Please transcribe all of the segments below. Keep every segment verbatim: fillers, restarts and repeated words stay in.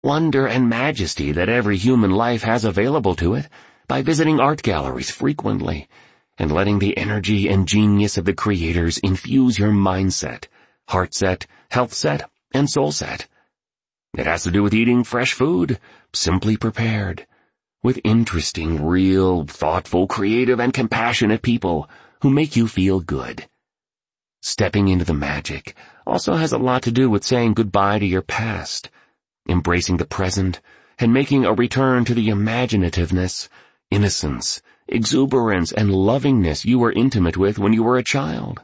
wonder and majesty that every human life has available to it by visiting art galleries frequently and letting the energy and genius of the creators infuse your mindset, heart set, health set, and soul set. It has to do with eating fresh food, simply prepared, with interesting, real, thoughtful, creative, and compassionate people who make you feel good. Stepping into the magic also has a lot to do with saying goodbye to your past, embracing the present, and making a return to the imaginativeness, innocence, exuberance, and lovingness you were intimate with when you were a child.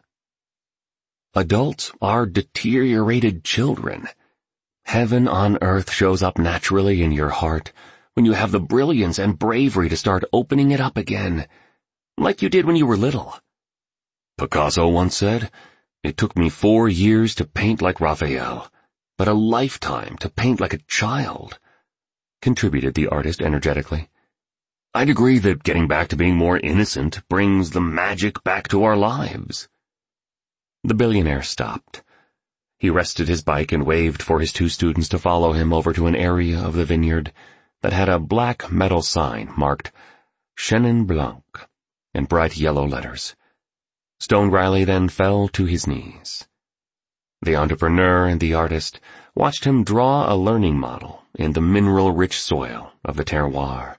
Adults are deteriorated children. Heaven on earth shows up naturally in your heart when you have the brilliance and bravery to start opening it up again, like you did when you were little. Picasso once said, "It took me four years to paint like Raphael, but a lifetime to paint like a child," contributed the artist energetically. I'd agree that getting back to being more innocent brings the magic back to our lives. The billionaire stopped. He rested his bike and waved for his two students to follow him over to an area of the vineyard that had a black metal sign marked Chenin Blanc in bright yellow letters. Stone Riley then fell to his knees. The entrepreneur and the artist watched him draw a learning model in the mineral-rich soil of the terroir.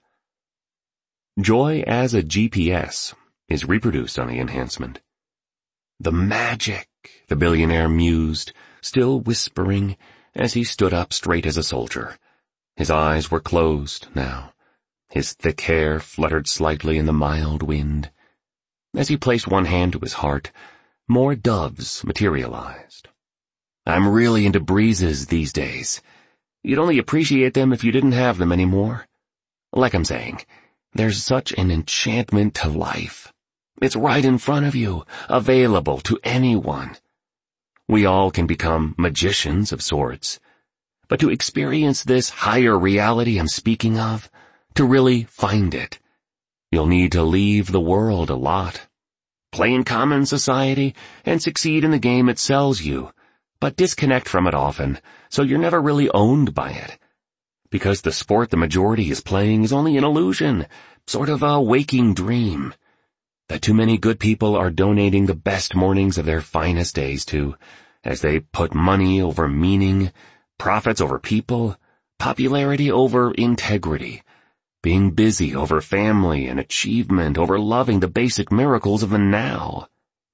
Joy as a G P S is reproduced on the enhancement. The magic, the billionaire mused, still whispering as he stood up straight as a soldier. His eyes were closed now. His thick hair fluttered slightly in the mild wind. As he placed one hand to his heart, more doves materialized. I'm really into breezes these days. You'd only appreciate them if you didn't have them anymore. Like I'm saying, there's such an enchantment to life. It's right in front of you, available to anyone. We all can become magicians of sorts. But to experience this higher reality I'm speaking of, to really find it, you'll need to leave the world a lot. Play in common society and succeed in the game it sells you, but disconnect from it often, so you're never really owned by it. Because the sport the majority is playing is only an illusion, sort of a waking dream, that too many good people are donating the best mornings of their finest days to, as they put money over meaning, profits over people, popularity over integrity, being busy over family and achievement over loving the basic miracles of the now.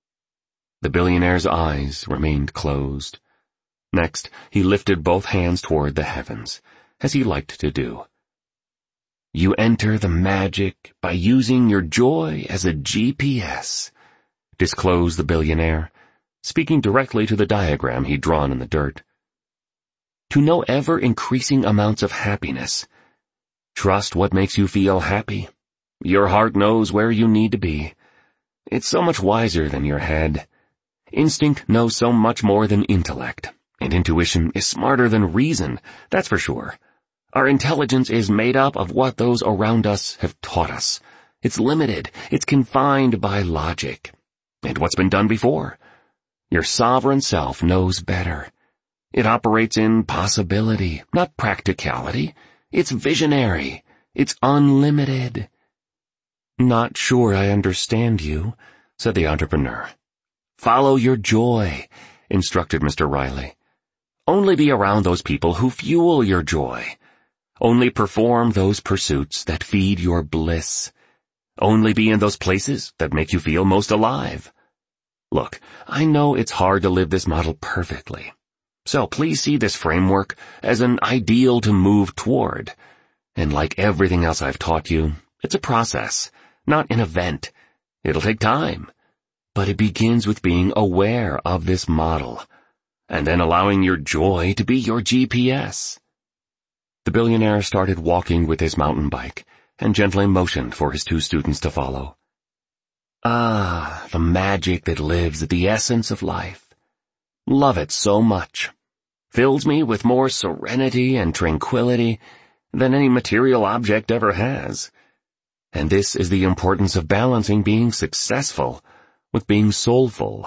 The billionaire's eyes remained closed. Next, he lifted both hands toward the heavens, as he liked to do. You enter the magic by using your joy as a G P S, disclosed the billionaire, speaking directly to the diagram he'd drawn in the dirt. To know ever-increasing amounts of happiness, trust what makes you feel happy. Your heart knows where you need to be. It's so much wiser than your head. Instinct knows so much more than intellect, and intuition is smarter than reason, that's for sure. Our intelligence is made up of what those around us have taught us. It's limited, it's confined by logic, and what's been done before. Your sovereign self knows better. It operates in possibility, not practicality. It's visionary. It's unlimited. Not sure I understand you, said the entrepreneur. Follow your joy, instructed Mister Riley. Only be around those people who fuel your joy. Only perform those pursuits that feed your bliss. Only be in those places that make you feel most alive. Look, I know it's hard to live this model perfectly. So please see this framework as an ideal to move toward. And like everything else I've taught you, it's a process, not an event. It'll take time. But it begins with being aware of this model, and then allowing your joy to be your G P S. The billionaire started walking with his mountain bike, and gently motioned for his two students to follow. Ah, the magic that lives at the essence of life. Love it so much. Fills me with more serenity and tranquility than any material object ever has. And this is the importance of balancing being successful with being soulful.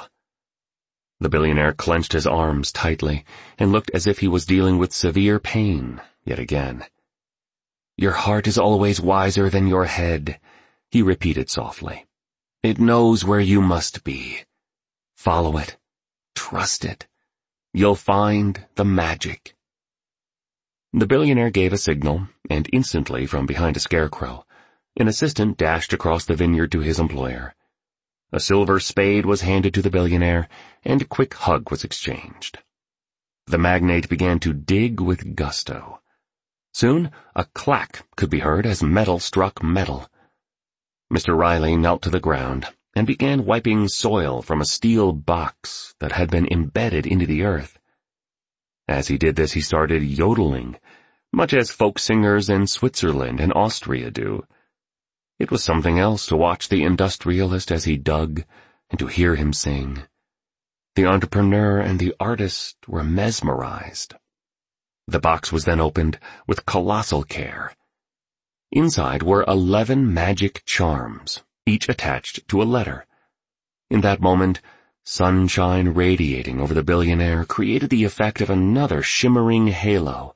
The billionaire clenched his arms tightly and looked as if he was dealing with severe pain, yet again. "Your heart is always wiser than your head," he repeated softly. "It knows where you must be. Follow it. Trust it. You'll find the magic." The billionaire gave a signal, and instantly from behind a scarecrow, an assistant dashed across the vineyard to his employer. A silver spade was handed to the billionaire, and a quick hug was exchanged. The magnate began to dig with gusto. Soon, a clack could be heard as metal struck metal. Mister Riley knelt to the ground and began wiping soil from a steel box that had been embedded into the earth. As he did this, he started yodeling, much as folk singers in Switzerland and Austria do. It was something else to watch the industrialist as he dug and to hear him sing. The entrepreneur and the artist were mesmerized. The box was then opened with colossal care. Inside were eleven magic charms, each attached to a letter. In that moment, sunshine radiating over the billionaire created the effect of another shimmering halo.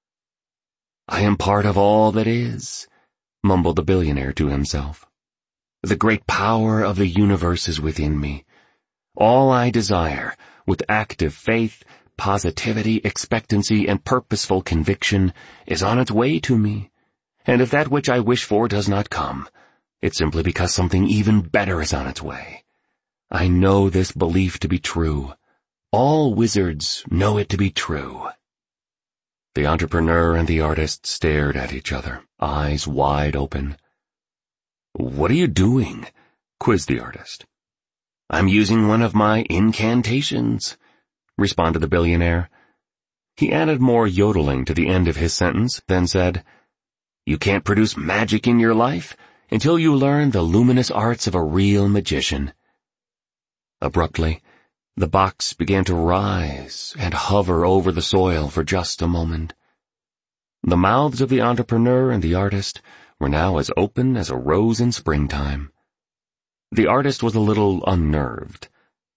"I am part of all that is," mumbled the billionaire to himself. "The great power of the universe is within me. All I desire, with active faith, positivity, expectancy, and purposeful conviction, is on its way to me. And if that which I wish for does not come, it's simply because something even better is on its way. I know this belief to be true. All wizards know it to be true." The entrepreneur and the artist stared at each other, eyes wide open. "What are you doing?" quizzed the artist. "I'm using one of my incantations," responded the billionaire. He added more yodeling to the end of his sentence, then said, "You can't produce magic in your life until you learn the luminous arts of a real magician." Abruptly, the box began to rise and hover over the soil for just a moment. The mouths of the entrepreneur and the artist were now as open as a rose in springtime. The artist was a little unnerved.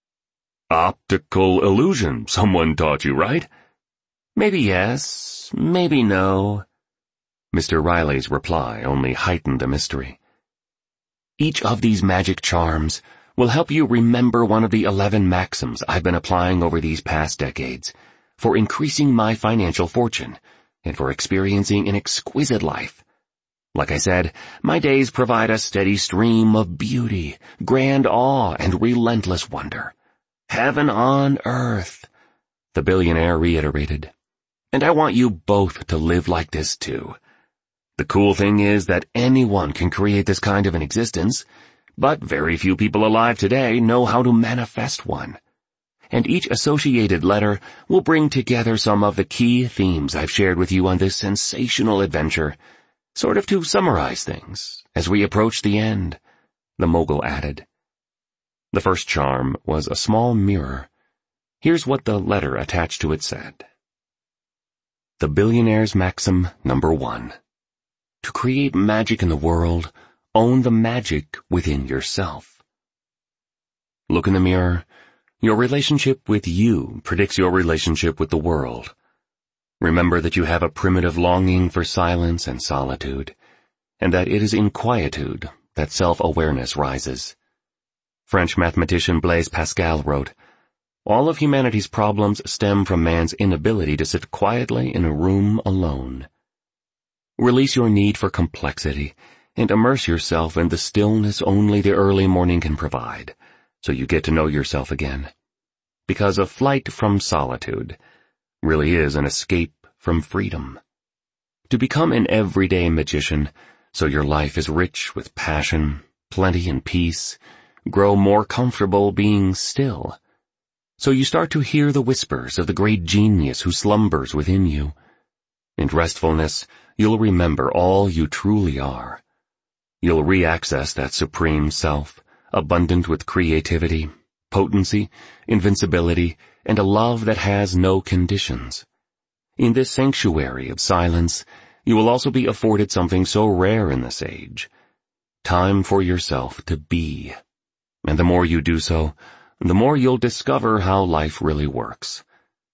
"Optical illusion, someone taught you, right?" "Maybe yes, maybe no." Mister Riley's reply only heightened the mystery. "Each of these magic charms will help you remember one of the eleven maxims I've been applying over these past decades for increasing my financial fortune and for experiencing an exquisite life. Like I said, my days provide a steady stream of beauty, grand awe, and relentless wonder. Heaven on earth," the billionaire reiterated. "And I want you both to live like this too. The cool thing is that anyone can create this kind of an existence, but very few people alive today know how to manifest one. And each associated letter will bring together some of the key themes I've shared with you on this sensational adventure, sort of to summarize things as we approach the end," the mogul added. The first charm was a small mirror. Here's what the letter attached to it said. The billionaire's maxim number one. To create magic in the world, own the magic within yourself. Look in the mirror. Your relationship with you predicts your relationship with the world. Remember that you have a primitive longing for silence and solitude, and that it is in quietude that self-awareness rises. French mathematician Blaise Pascal wrote, "All of humanity's problems stem from man's inability to sit quietly in a room alone." Release your need for complexity and immerse yourself in the stillness only the early morning can provide, so you get to know yourself again. Because a flight from solitude really is an escape from freedom. To become an everyday magician, so your life is rich with passion, plenty and peace, grow more comfortable being still. So you start to hear the whispers of the great genius who slumbers within you. In restfulness, you'll remember all you truly are. You'll re-access that supreme self, abundant with creativity, potency, invincibility, and a love that has no conditions. In this sanctuary of silence, you will also be afforded something so rare in this age. Time for yourself to be. And the more you do so, the more you'll discover how life really works.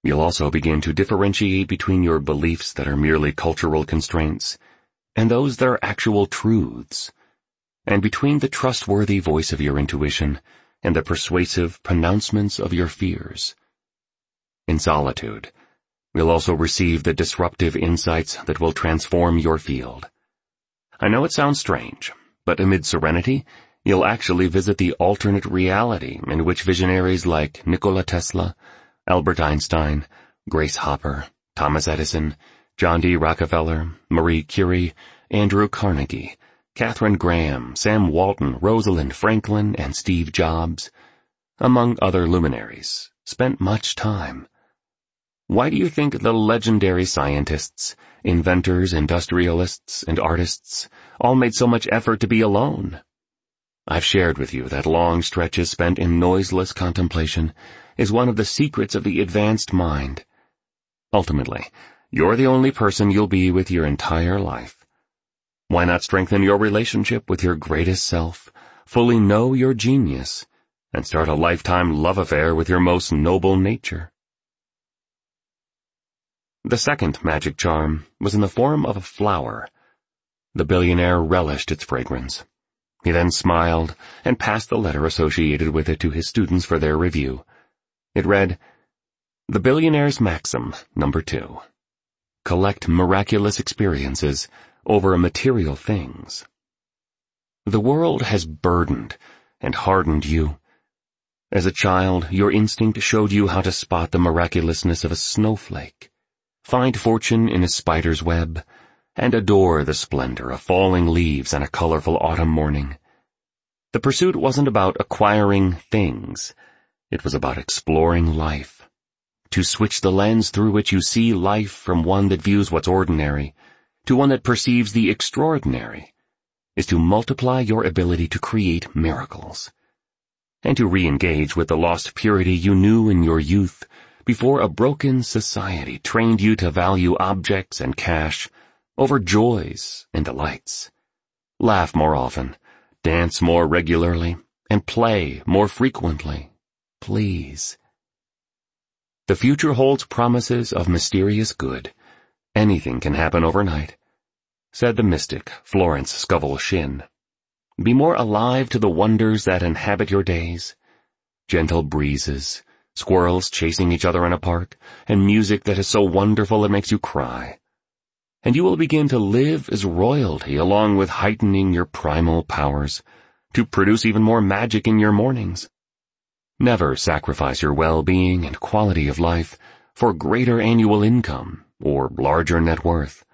You'll also begin to differentiate between your beliefs that are merely cultural constraints and those that are actual truths, and between the trustworthy voice of your intuition and the persuasive pronouncements of your fears. In solitude, you'll also receive the disruptive insights that will transform your field. I know it sounds strange, but amid serenity, you'll actually visit the alternate reality in which visionaries like Nikola Tesla, Albert Einstein, Grace Hopper, Thomas Edison, John D. Rockefeller, Marie Curie, Andrew Carnegie, Katharine Graham, Sam Walton, Rosalind Franklin, and Steve Jobs, among other luminaries, spent much time. Why do you think the legendary scientists, inventors, industrialists, and artists all made so much effort to be alone? I've shared with you that long stretches spent in noiseless contemplation is one of the secrets of the advanced mind. Ultimately, you're the only person you'll be with your entire life. Why not strengthen your relationship with your greatest self, fully know your genius, and start a lifetime love affair with your most noble nature? The second magic charm was in the form of a flower. The billionaire relished its fragrance. He then smiled and passed the letter associated with it to his students for their review. It read, "The Billionaire's Maxim, Number Two. Collect miraculous experiences over material things." The world has burdened and hardened you. As a child, your instinct showed you how to spot the miraculousness of a snowflake, find fortune in a spider's web, and adore the splendor of falling leaves on a colorful autumn morning. The pursuit wasn't about acquiring things. It was about exploring life. To switch the lens through which you see life from one that views what's ordinary to one that perceives the extraordinary is to multiply your ability to create miracles, and to re-engage with the lost purity you knew in your youth before a broken society trained you to value objects and cash over joys and delights. Laugh more often, dance more regularly, and play more frequently, please. The future holds promises of mysterious good. Anything can happen overnight, said the mystic Florence Scovel Shinn. Be more alive to the wonders that inhabit your days. Gentle breezes, squirrels chasing each other in a park, and music that is so wonderful it makes you cry. And you will begin to live as royalty along with heightening your primal powers, to produce even more magic in your mornings. Never sacrifice your well-being and quality of life for greater annual income or larger net worth.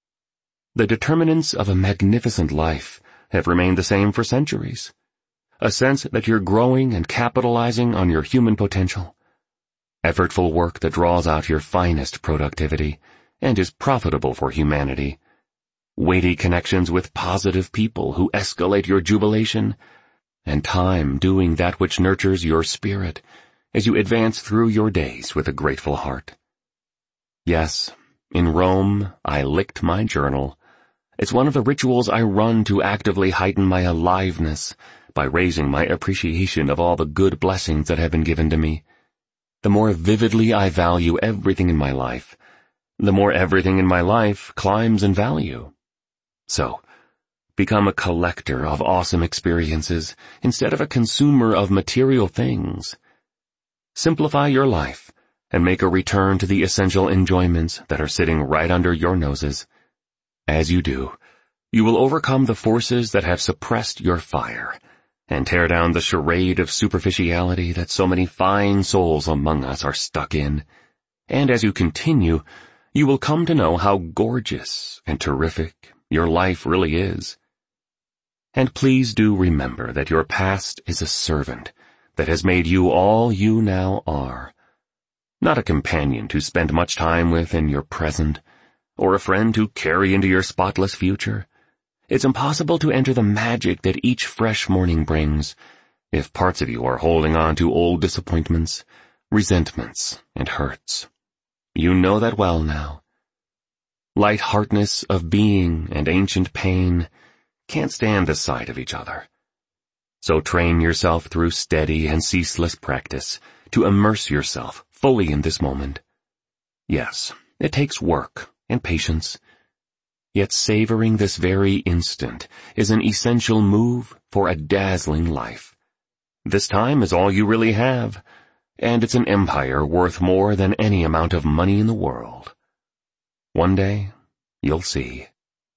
The determinants of a magnificent life have remained the same for centuries. A sense that you're growing and capitalizing on your human potential. Effortful work that draws out your finest productivity and is profitable for humanity. Weighty connections with positive people who escalate your jubilation, and time doing that which nurtures your spirit as you advance through your days with a grateful heart. Yes, in Rome, I licked my journal. It's one of the rituals I run to actively heighten my aliveness by raising my appreciation of all the good blessings that have been given to me. The more vividly I value everything in my life, the more everything in my life climbs in value. So, become a collector of awesome experiences instead of a consumer of material things. Simplify your life and make a return to the essential enjoyments that are sitting right under your noses. As you do, you will overcome the forces that have suppressed your fire and tear down the charade of superficiality that so many fine souls among us are stuck in. And as you continue, you will come to know how gorgeous and terrific your life really is. And please do remember that your past is a servant that has made you all you now are, not a companion to spend much time with in your present, or a friend to carry into your spotless future. It's impossible to enter the magic that each fresh morning brings if parts of you are holding on to old disappointments, resentments, and hurts. You know that well now. Light-heartedness of being and ancient pain can't stand the sight of each other. So train yourself through steady and ceaseless practice to immerse yourself fully in this moment, Yes, it takes work and patience. Yet savoring this very instant is an essential move for a dazzling life. This time is all you really have, and it's an empire worth more than any amount of money in the world. One day, you'll see.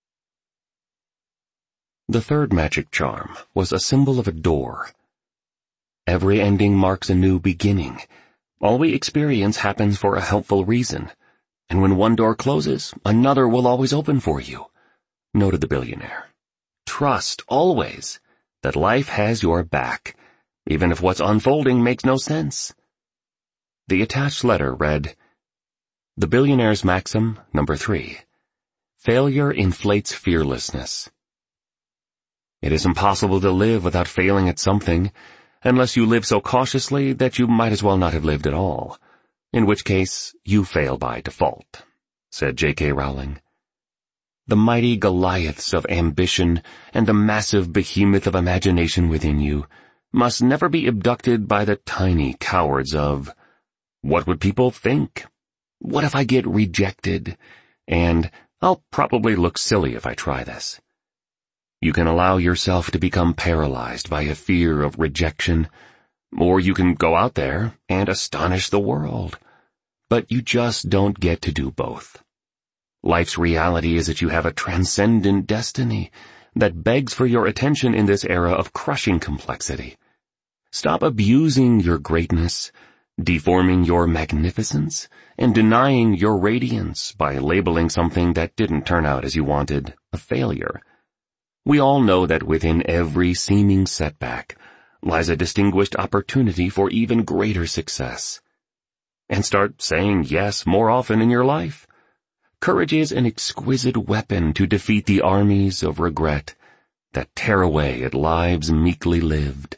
The third magic charm was a symbol of a door. Every ending marks a new beginning. All we experience happens for a helpful reason, and when one door closes, another will always open for you, noted the billionaire. Trust, always, that life has your back, even if what's unfolding makes no sense. The attached letter read, The Billionaire's Maxim, number three. Failure inflates fearlessness. It is impossible to live without failing at something, unless you live so cautiously that you might as well not have lived at all, in which case you fail by default, said J K Rowling. The mighty Goliaths of ambition and the massive behemoth of imagination within you must never be abducted by the tiny cowards of, what would people think? What if I get rejected? And I'll probably look silly if I try this. You can allow yourself to become paralyzed by a fear of rejection, or you can go out there and astonish the world. But you just don't get to do both. Life's reality is that you have a transcendent destiny that begs for your attention in this era of crushing complexity. Stop abusing your greatness, deforming your magnificence, and denying your radiance by labeling something that didn't turn out as you wanted a failure. We all know that within every seeming setback lies a distinguished opportunity for even greater success. And start saying yes more often in your life. Courage is an exquisite weapon to defeat the armies of regret that tear away at lives meekly lived.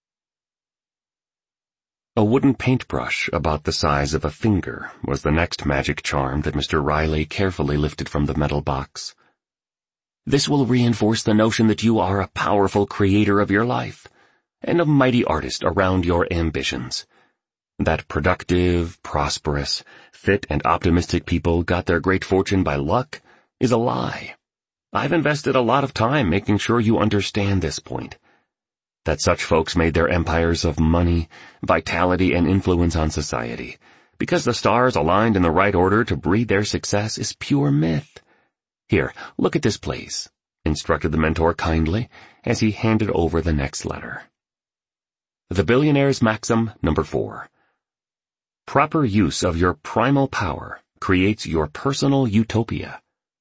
A wooden paintbrush about the size of a finger was the next magic charm that Mister Riley carefully lifted from the metal box. This will reinforce the notion that you are a powerful creator of your life, and a mighty artist around your ambitions. That productive, prosperous, fit and optimistic people got their great fortune by luck is a lie. I've invested a lot of time making sure you understand this point. That such folks made their empires of money, vitality, and influence on society, because the stars aligned in the right order to breed their success, is pure myth. Here, look at this, please, instructed the mentor kindly as he handed over the next letter. The Billionaire's Maxim, number four. Proper use of your primal power creates your personal utopia.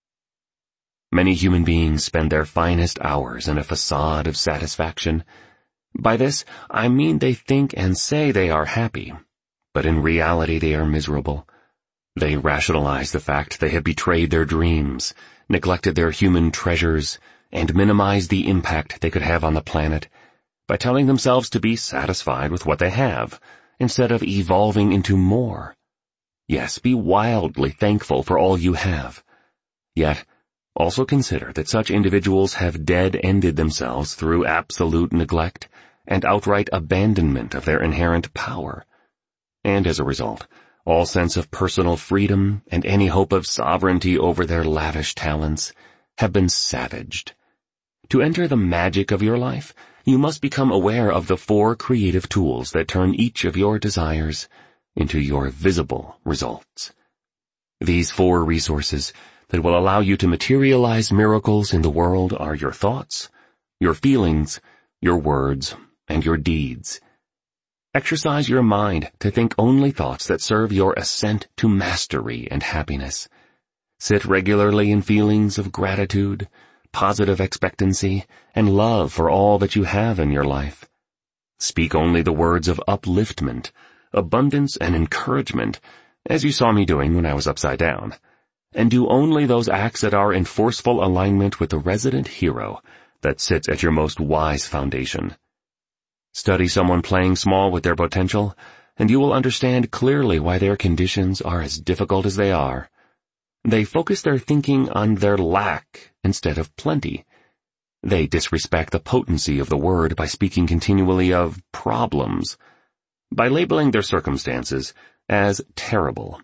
Many human beings spend their finest hours in a facade of satisfaction. By this, I mean they think and say they are happy, but in reality they are miserable. They rationalize the fact they have betrayed their dreams, neglected their human treasures, and minimized the impact they could have on the planet by telling themselves to be satisfied with what they have, instead of evolving into more. Yes, be wildly thankful for all you have. Yet, also consider that such individuals have dead-ended themselves through absolute neglect and outright abandonment of their inherent power. And as a result, all sense of personal freedom and any hope of sovereignty over their lavish talents have been savaged. To enter the magic of your life, you must become aware of the four creative tools that turn each of your desires into your visible results. These four resources that will allow you to materialize miracles in the world are your thoughts, your feelings, your words, and your deeds. Exercise your mind to think only thoughts that serve your ascent to mastery and happiness. Sit regularly in feelings of gratitude, positive expectancy, and love for all that you have in your life. Speak only the words of upliftment, abundance, and encouragement, as you saw me doing when I was upside down. And do only those acts that are in forceful alignment with the resident hero that sits at your most wise foundation. Study someone playing small with their potential, and you will understand clearly why their conditions are as difficult as they are. They focus their thinking on their lack instead of plenty. They disrespect the potency of the word by speaking continually of problems, by labeling their circumstances as terrible,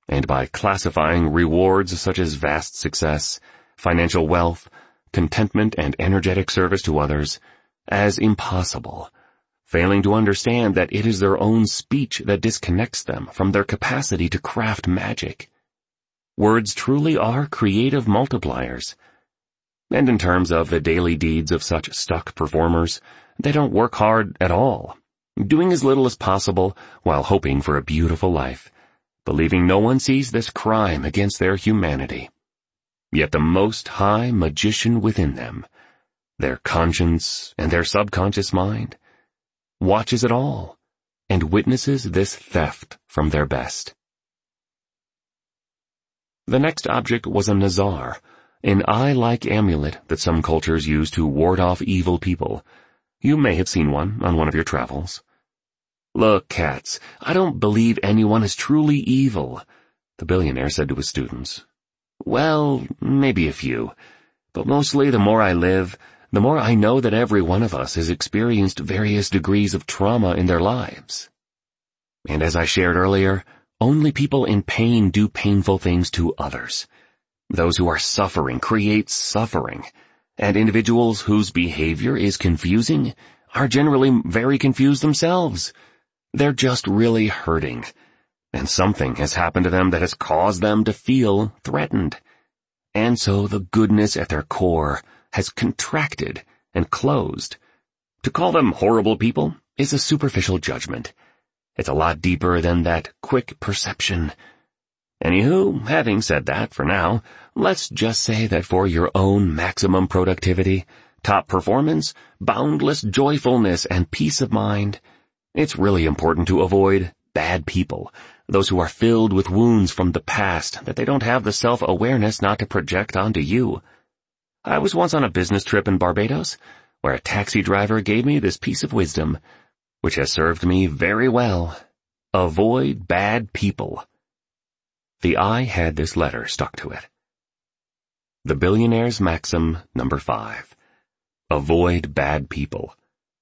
and by classifying rewards such as vast success, financial wealth, contentment, and energetic service to others as impossible, failing to understand that it is their own speech that disconnects them from their capacity to craft magic. Words truly are creative multipliers. And in terms of the daily deeds of such stuck performers, they don't work hard at all, doing as little as possible while hoping for a beautiful life, believing no one sees this crime against their humanity. Yet the Most High magician within them, their conscience and their subconscious mind, watches it all and witnesses this theft from their best. The next object was a nazar, an eye-like amulet that some cultures use to ward off evil people. You may have seen one on one of your travels. "Look, cats, I don't believe anyone is truly evil," the billionaire said to his students. "Well, maybe a few, but mostly the more I live, the more I know that every one of us has experienced various degrees of trauma in their lives. And as I shared earlier, only people in pain do painful things to others. Those who are suffering create suffering, and individuals whose behavior is confusing are generally very confused themselves. They're just really hurting, and something has happened to them that has caused them to feel threatened. And so the goodness at their core has contracted and closed. To call them horrible people is a superficial judgment. It's a lot deeper than that quick perception. Anywho, having said that for now, let's just say that for your own maximum productivity, top performance, boundless joyfulness, and peace of mind, it's really important to avoid bad people, those who are filled with wounds from the past that they don't have the self-awareness not to project onto you. I was once on a business trip in Barbados, where a taxi driver gave me this piece of wisdom, which has served me very well. Avoid bad people. The eye had this letter stuck to it. The Billionaire's Maxim number five. Avoid bad people.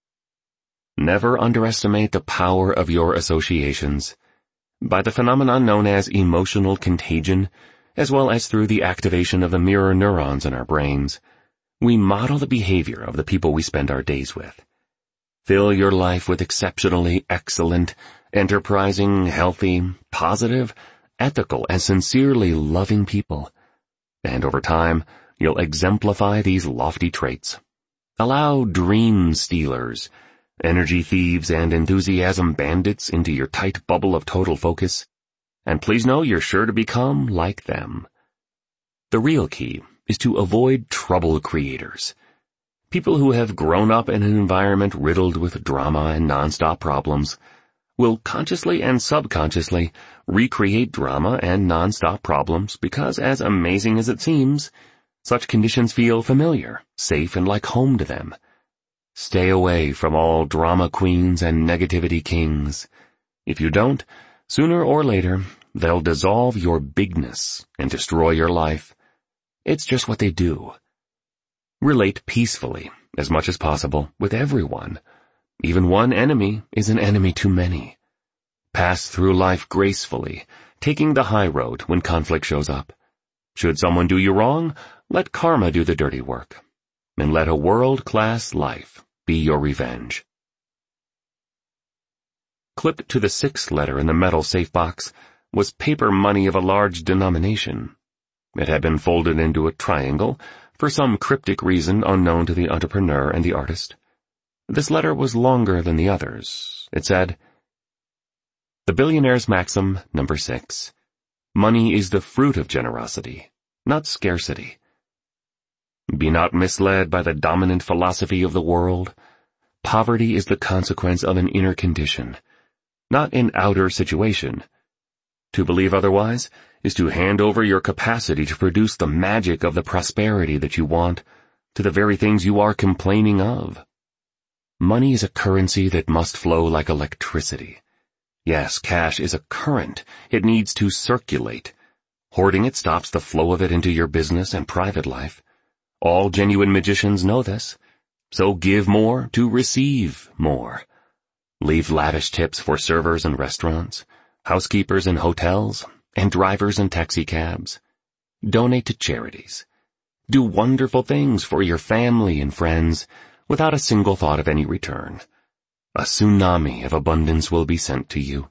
Never underestimate the power of your associations. By the phenomenon known as emotional contagion, as well as through the activation of the mirror neurons in our brains, we model the behavior of the people we spend our days with. Fill your life with exceptionally excellent, enterprising, healthy, positive, ethical, and sincerely loving people. And over time, you'll exemplify these lofty traits. Allow dream stealers, energy thieves, and enthusiasm bandits into your tight bubble of total focus, and please know you're sure to become like them. The real key is to avoid trouble creators. People who have grown up in an environment riddled with drama and nonstop problems will consciously and subconsciously recreate drama and nonstop problems because, as amazing as it seems, such conditions feel familiar, safe, and like home to them. Stay away from all drama queens and negativity kings. If you don't, sooner or later, they'll dissolve your bigness and destroy your life. It's just what they do. Relate peacefully, as much as possible, with everyone. Even one enemy is an enemy too many. Pass through life gracefully, taking the high road when conflict shows up. Should someone do you wrong, let karma do the dirty work. And let a world-class life be your revenge. Clipped to the sixth letter in the metal safe box was paper money of a large denomination. It had been folded into a triangle for some cryptic reason unknown to the entrepreneur and the artist. This letter was longer than the others. It said, The Billionaire's Maxim number six. Money is the fruit of generosity, not scarcity. Be not misled by the dominant philosophy of the world. Poverty is the consequence of an inner condition, not an outer situation. To believe otherwise is to hand over your capacity to produce the magic of the prosperity that you want to the very things you are complaining of. Money is a currency that must flow like electricity. Yes, cash is a current. It needs to circulate. Hoarding it stops the flow of it into your business and private life. All genuine magicians know this. So give more to receive more. Leave lavish tips for servers in restaurants, housekeepers in hotels, and drivers in taxicabs. Donate to charities. Do wonderful things for your family and friends without a single thought of any return. A tsunami of abundance will be sent to you.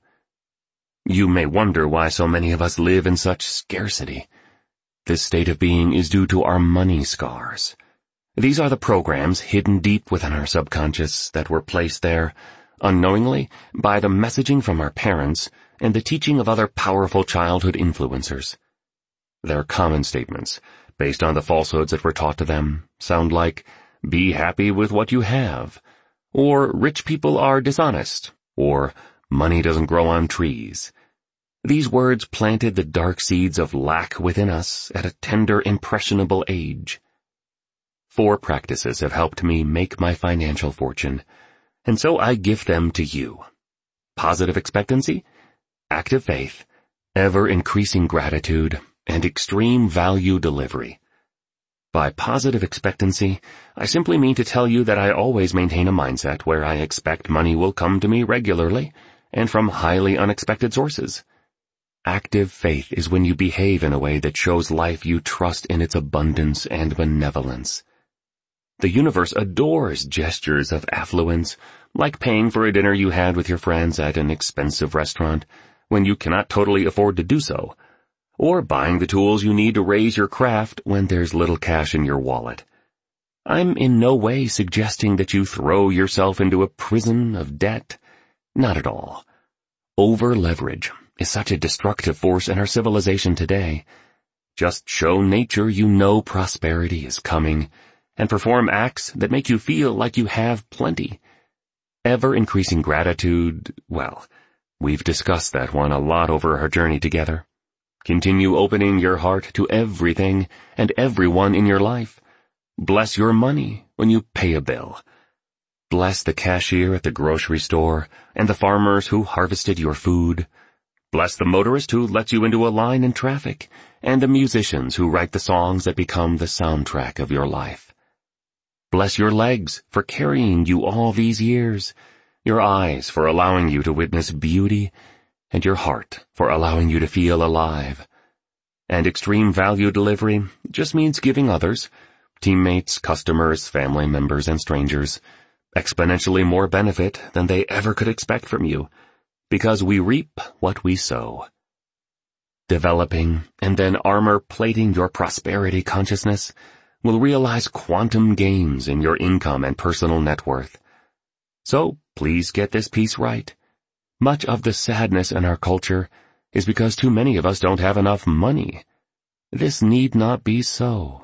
You may wonder why so many of us live in such scarcity. This state of being is due to our money scars. These are the programs hidden deep within our subconscious that were placed there, unknowingly, by the messaging from our parents and the teaching of other powerful childhood influencers. Their common statements, based on the falsehoods that were taught to them, sound like, "Be happy with what you have," or "Rich people are dishonest," or "Money doesn't grow on trees." These words planted the dark seeds of lack within us at a tender, impressionable age. Four practices have helped me make my financial fortune, and so I give them to you. Positive expectancy, active faith, ever-increasing gratitude, and extreme value delivery. By positive expectancy, I simply mean to tell you that I always maintain a mindset where I expect money will come to me regularly and from highly unexpected sources. Active faith is when you behave in a way that shows life you trust in its abundance and benevolence. The universe adores gestures of affluence, like paying for a dinner you had with your friends at an expensive restaurant when you cannot totally afford to do so, or buying the tools you need to raise your craft when there's little cash in your wallet. I'm in no way suggesting that you throw yourself into a prison of debt. Not at all. Over-leverage is such a destructive force in our civilization today. Just show nature you know prosperity is coming, and perform acts that make you feel like you have plenty. Ever-increasing gratitude, well, we've discussed that one a lot over our journey together. Continue opening your heart to everything and everyone in your life. Bless your money when you pay a bill. Bless the cashier at the grocery store and the farmers who harvested your food. Bless the motorist who lets you into a line in traffic, and the musicians who write the songs that become the soundtrack of your life. Bless your legs for carrying you all these years, your eyes for allowing you to witness beauty, and your heart for allowing you to feel alive. And extreme value delivery just means giving others, teammates, customers, family members, and strangers, exponentially more benefit than they ever could expect from you, because we reap what we sow. Developing and then armor-plating your prosperity consciousness will realize quantum gains in your income and personal net worth. So please get this piece right. Much of the sadness in our culture is because too many of us don't have enough money. This need not be so.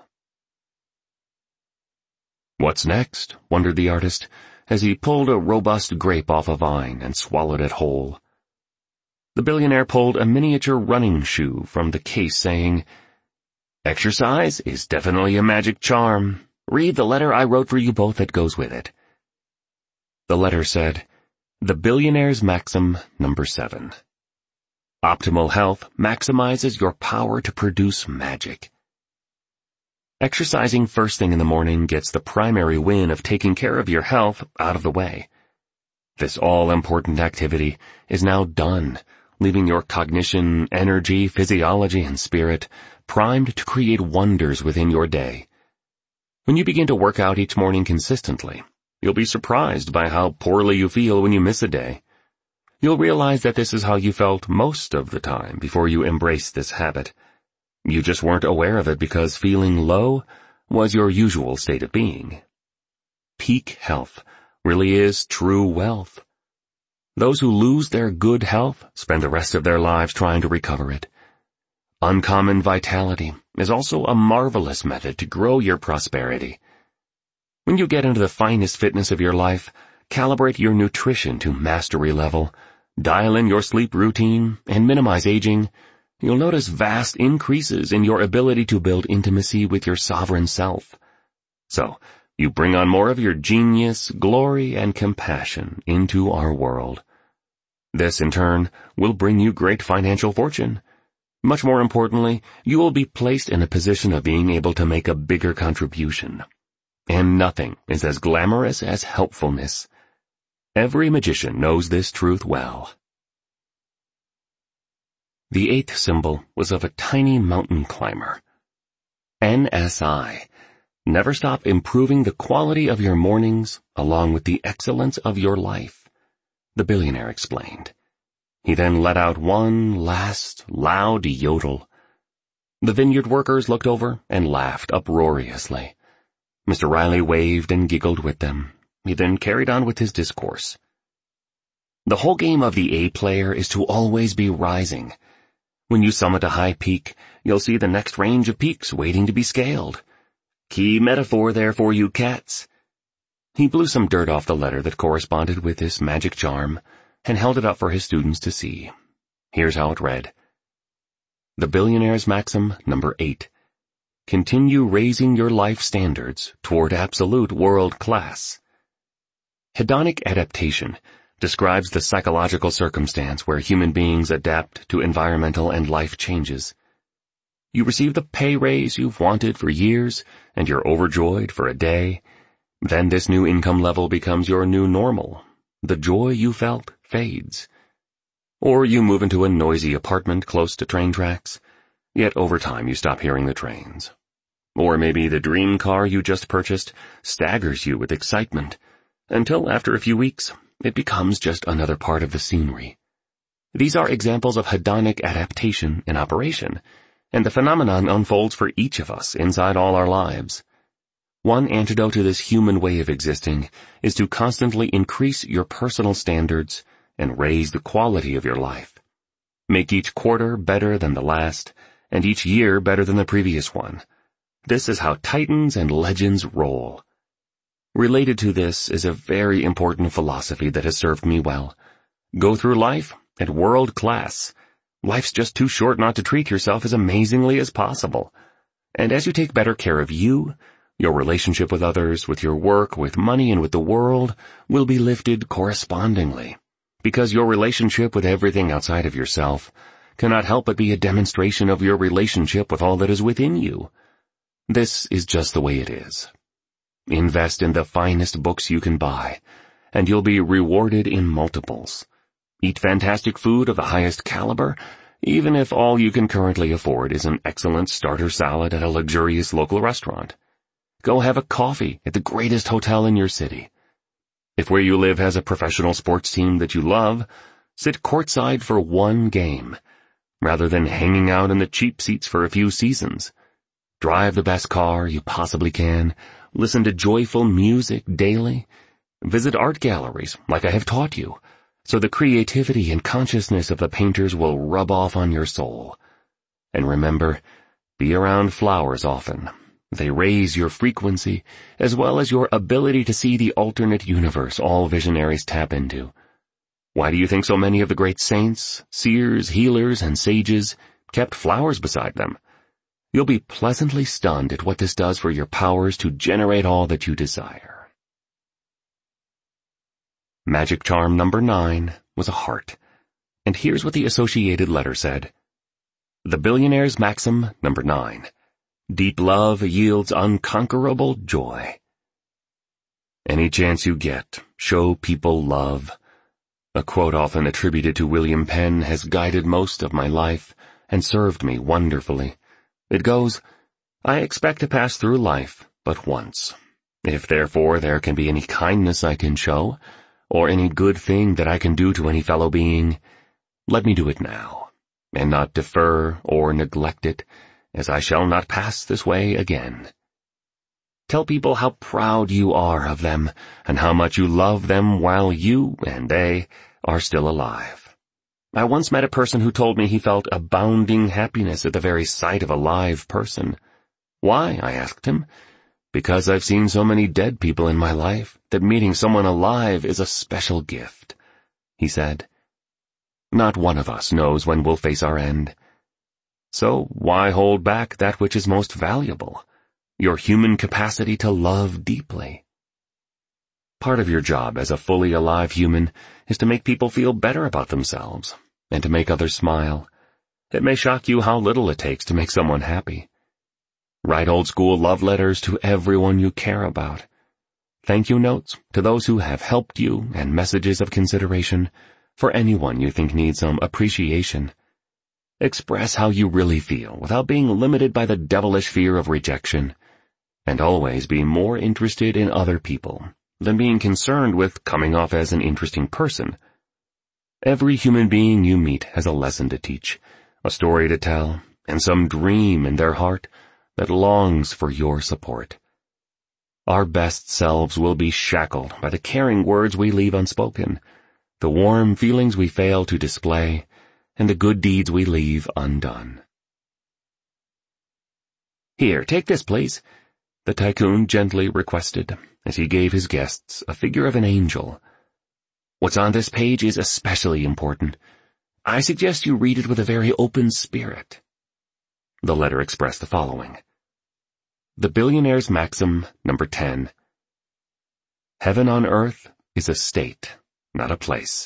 "What's next?" wondered the artist, as he pulled a robust grape off a vine and swallowed it whole. The billionaire pulled a miniature running shoe from the case, saying, "Exercise is definitely a magic charm. Read the letter I wrote for you both that goes with it." The letter said, "The Billionaire's Maxim Number Seven. Optimal health maximizes your power to produce magic." Exercising first thing in the morning gets the primary win of taking care of your health out of the way. This all-important activity is now done, leaving your cognition, energy, physiology, and spirit primed to create wonders within your day. When you begin to work out each morning consistently, you'll be surprised by how poorly you feel when you miss a day. You'll realize that this is how you felt most of the time before you embraced this habit. You just weren't aware of it because feeling low was your usual state of being. Peak health really is true wealth. Those who lose their good health spend the rest of their lives trying to recover it. Uncommon vitality is also a marvelous method to grow your prosperity. When you get into the finest fitness of your life, calibrate your nutrition to mastery level, dial in your sleep routine, and minimize aging, you'll notice vast increases in your ability to build intimacy with your sovereign self. So, you bring on more of your genius, glory, and compassion into our world. This, in turn, will bring you great financial fortune. Much more importantly, you will be placed in a position of being able to make a bigger contribution. And nothing is as glamorous as helpfulness. Every magician knows this truth well. The eighth symbol was of a tiny mountain climber. N S I. Never stop improving the quality of your mornings along with the excellence of your life, the billionaire explained. He then let out one last, loud yodel. The vineyard workers looked over and laughed uproariously. Mister Riley waved and giggled with them. He then carried on with his discourse. The whole game of the A player is to always be rising. When you summit a high peak, you'll see the next range of peaks waiting to be scaled. Key metaphor there for you cats. He blew some dirt off the letter that corresponded with this magic charm and held it up for his students to see. Here's how it read. The Billionaire's Maxim number eight. Continue raising your life standards toward absolute world class. Hedonic adaptation describes the psychological circumstance where human beings adapt to environmental and life changes. You receive the pay raise you've wanted for years, and you're overjoyed for a day. Then this new income level becomes your new normal. The joy you felt fades. Or you move into a noisy apartment close to train tracks, yet over time you stop hearing the trains. Or maybe the dream car you just purchased staggers you with excitement, until after a few weeks, it becomes just another part of the scenery. These are examples of hedonic adaptation in operation, and the phenomenon unfolds for each of us inside all our lives. One antidote to this human way of existing is to constantly increase your personal standards and raise the quality of your life. Make each quarter better than the last, and each year better than the previous one. This is how titans and legends roll. Related to this is a very important philosophy that has served me well. Go through life at world class. Life's just too short not to treat yourself as amazingly as possible. And as you take better care of you, your relationship with others, with your work, with money, and with the world will be lifted correspondingly. Because your relationship with everything outside of yourself cannot help but be a demonstration of your relationship with all that is within you. This is just the way it is. Invest in the finest books you can buy, and you'll be rewarded in multiples. Eat fantastic food of the highest caliber, even if all you can currently afford is an excellent starter salad at a luxurious local restaurant. Go have a coffee at the greatest hotel in your city. If where you live has a professional sports team that you love, sit courtside for one game, rather than hanging out in the cheap seats for a few seasons. Drive the best car you possibly can, listen to joyful music daily, visit art galleries like I have taught you, so the creativity and consciousness of the painters will rub off on your soul. And remember, be around flowers often. They raise your frequency, as well as your ability to see the alternate universe all visionaries tap into. Why do you think so many of the great saints, seers, healers, and sages kept flowers beside them? You'll be pleasantly stunned at what this does for your powers to generate all that you desire. Magic charm number nine was a heart, and here's what the associated letter said. The Billionaire's Maxim number nine. Deep love yields unconquerable joy. Any chance you get, show people love. A quote often attributed to William Penn has guided most of my life and served me wonderfully. It goes, I expect to pass through life but once. If therefore there can be any kindness I can show, or any good thing that I can do to any fellow being, let me do it now, and not defer or neglect it, as I shall not pass this way again. Tell people how proud you are of them, and how much you love them while you and they are still alive. I once met a person who told me he felt abounding happiness at the very sight of a live person. Why? I asked him. Because I've seen so many dead people in my life that meeting someone alive is a special gift, he said. Not one of us knows when we'll face our end. So why hold back that which is most valuable, your human capacity to love deeply? Part of your job as a fully alive human is to make people feel better about themselves, and to make others smile. It may shock you how little it takes to make someone happy. Write old-school love letters to everyone you care about. Thank you notes to those who have helped you, and messages of consideration for anyone you think needs some appreciation. Express how you really feel without being limited by the devilish fear of rejection, and always be more interested in other people than being concerned with coming off as an interesting person. Every human being you meet has a lesson to teach, a story to tell, and some dream in their heart that longs for your support. Our best selves will be shackled by the caring words we leave unspoken, the warm feelings we fail to display, and the good deeds we leave undone. "Here, take this, please," the tycoon gently requested, as he gave his guests a figure of an angel. "What's on this page is especially important. I suggest you read it with a very open spirit." The letter expressed the following. The Billionaire's Maxim, number ten. Heaven on earth is a state, not a place.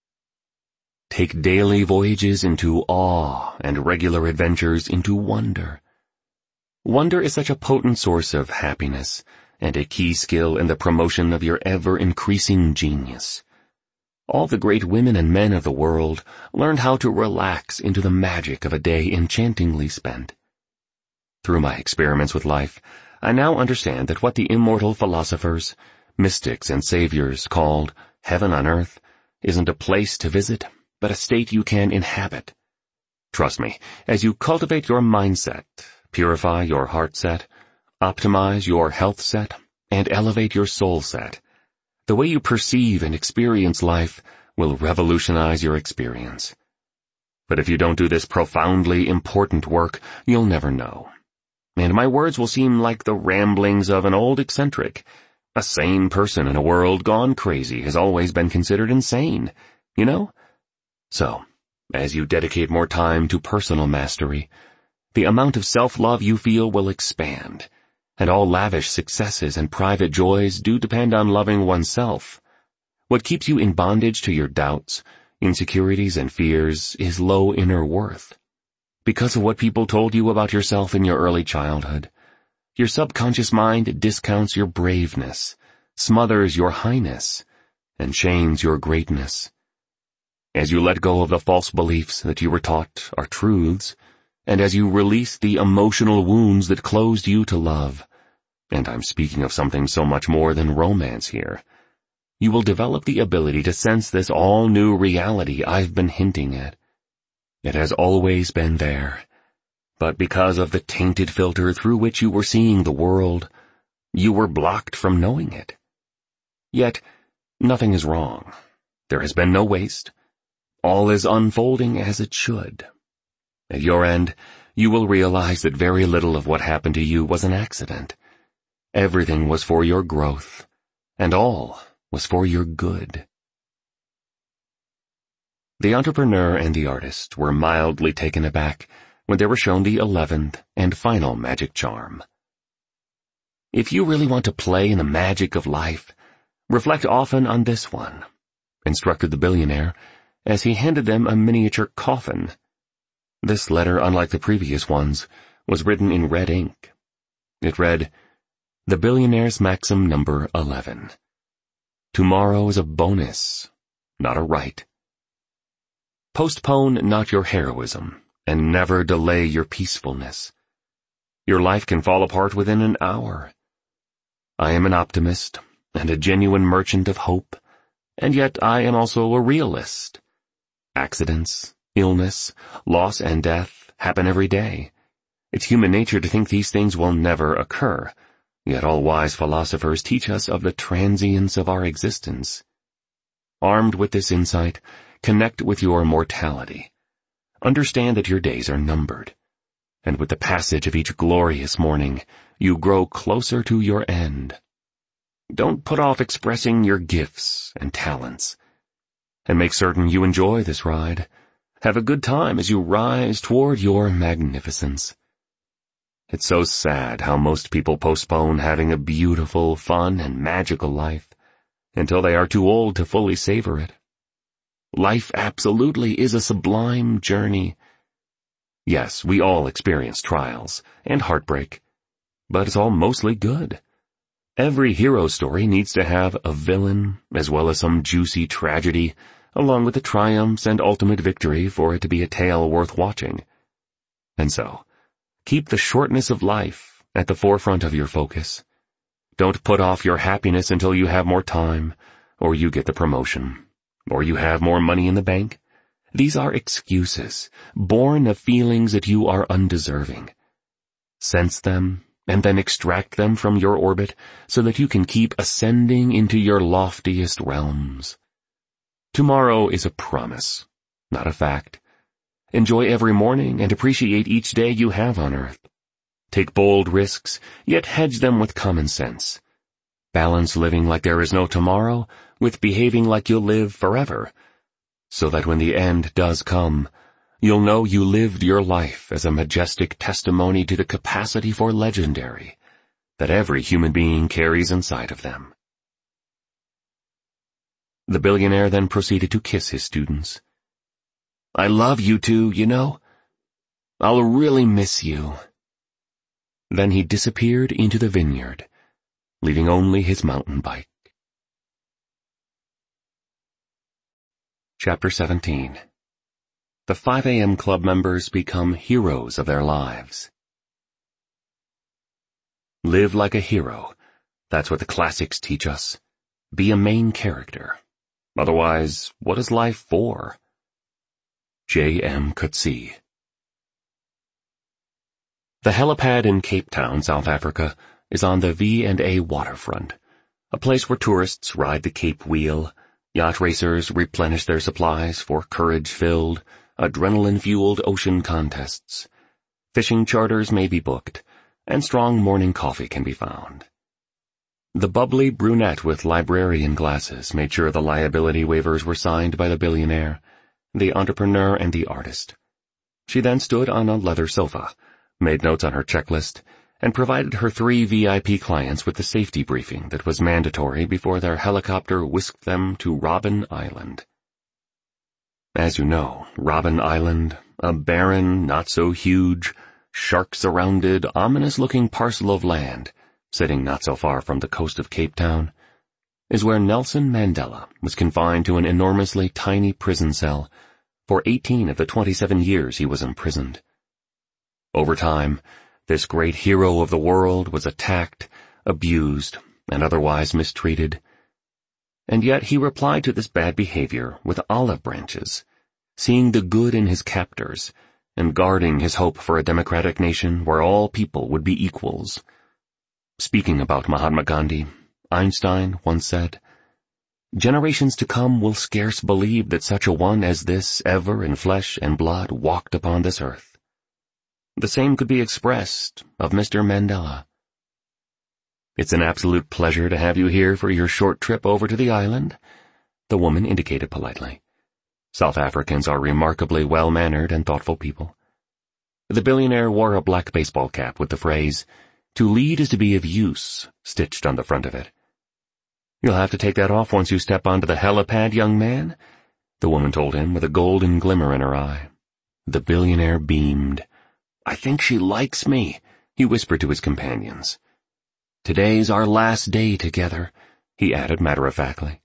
Take daily voyages into awe and regular adventures into wonder. Wonder is such a potent source of happiness and a key skill in the promotion of your ever-increasing genius. All the great women and men of the world learned how to relax into the magic of a day enchantingly spent. Through my experiments with life, I now understand that what the immortal philosophers, mystics, and saviors called heaven on earth isn't a place to visit, but a state you can inhabit. Trust me, as you cultivate your mindset, purify your heart set, optimize your health set, and elevate your soul set, the way you perceive and experience life will revolutionize your experience. But if you don't do this profoundly important work, you'll never know. And my words will seem like the ramblings of an old eccentric. A sane person in a world gone crazy has always been considered insane, you know? So, as you dedicate more time to personal mastery, the amount of self-love you feel will expand, and all lavish successes and private joys do depend on loving oneself. What keeps you in bondage to your doubts, insecurities, and fears is low inner worth. Because of what people told you about yourself in your early childhood, your subconscious mind discounts your braveness, smothers your highness, and chains your greatness. As you let go of the false beliefs that you were taught are truths, and as you release the emotional wounds that closed you to love, and I'm speaking of something so much more than romance here, you will develop the ability to sense this all-new reality I've been hinting at. It has always been there, but because of the tainted filter through which you were seeing the world, you were blocked from knowing it. Yet, nothing is wrong. There has been no waste. All is unfolding as it should. At your end, you will realize that very little of what happened to you was an accident. Everything was for your growth, and all was for your good. The entrepreneur and the artist were mildly taken aback when they were shown the eleventh and final magic charm. If you really want to play in the magic of life, reflect often on this one, instructed the billionaire as he handed them a miniature coffin. This letter, unlike the previous ones, was written in red ink. It read, The Billionaire's Maxim number eleven. Tomorrow is a bonus, not a right. Postpone not your heroism, and never delay your peacefulness. Your life can fall apart within an hour. I am an optimist and a genuine merchant of hope, and yet I am also a realist. Accidents, illness, loss, and death happen every day. It's human nature to think these things will never occur, yet all wise philosophers teach us of the transience of our existence. Armed with this insight, connect with your mortality. Understand that your days are numbered, and with the passage of each glorious morning, you grow closer to your end. Don't put off expressing your gifts and talents, and make certain you enjoy this ride. Have a good time as you rise toward your magnificence. It's so sad how most people postpone having a beautiful, fun, and magical life until they are too old to fully savor it. Life absolutely is a sublime journey. Yes, we all experience trials and heartbreak, but it's all mostly good. Every hero story needs to have a villain as well as some juicy tragedy, along with the triumphs and ultimate victory for it to be a tale worth watching. And so, keep the shortness of life at the forefront of your focus. Don't put off your happiness until you have more time, or you get the promotion, or you have more money in the bank. These are excuses, born of feelings that you are undeserving. Sense them, and then extract them from your orbit so that you can keep ascending into your loftiest realms. Tomorrow is a promise, not a fact. Enjoy every morning and appreciate each day you have on earth. Take bold risks, yet hedge them with common sense. Balance living like there is no tomorrow with behaving like you'll live forever, so that when the end does come, you'll know you lived your life as a majestic testimony to the capacity for legendary that every human being carries inside of them. The billionaire then proceeded to kiss his students. I love you two, you know. I'll really miss you. Then he disappeared into the vineyard, leaving only his mountain bike. Chapter seventeen. The five A M Club members become heroes of their lives. Live like a hero. That's what the classics teach us. Be a main character. Otherwise, what is life for? J M Coetzee. The helipad in Cape Town, South Africa, is on the V and A waterfront, a place where tourists ride the Cape Wheel, yacht racers replenish their supplies for courage-filled, adrenaline-fueled ocean contests. Fishing charters may be booked, and strong morning coffee can be found. The bubbly brunette with librarian glasses made sure the liability waivers were signed by the billionaire, the entrepreneur, and the artist. She then stood on a leather sofa, made notes on her checklist, and provided her three V I P clients with the safety briefing that was mandatory before their helicopter whisked them to Robben Island. As you know, Robben Island, a barren, not-so-huge, shark-surrounded, ominous-looking parcel of land, sitting not so far from the coast of Cape Town, is where Nelson Mandela was confined to an enormously tiny prison cell for eighteen of the twenty-seven years he was imprisoned. Over time, this great hero of the world was attacked, abused, and otherwise mistreated. And yet he replied to this bad behavior with olive branches, seeing the good in his captors, and guarding his hope for a democratic nation where all people would be equals. Speaking about Mahatma Gandhi, Einstein once said, "Generations to come will scarce believe that such a one as this ever in flesh and blood walked upon this earth." The same could be expressed of Mister Mandela. It's an absolute pleasure to have you here for your short trip over to the island, the woman indicated politely. South Africans are remarkably well-mannered and thoughtful people. The billionaire wore a black baseball cap with the phrase, "To lead is to be of use," stitched on the front of it. You'll have to take that off once you step onto the helipad, young man, the woman told him with a golden glimmer in her eye. The billionaire beamed. I think she likes me, he whispered to his companions. Today's our last day together, he added matter-of-factly.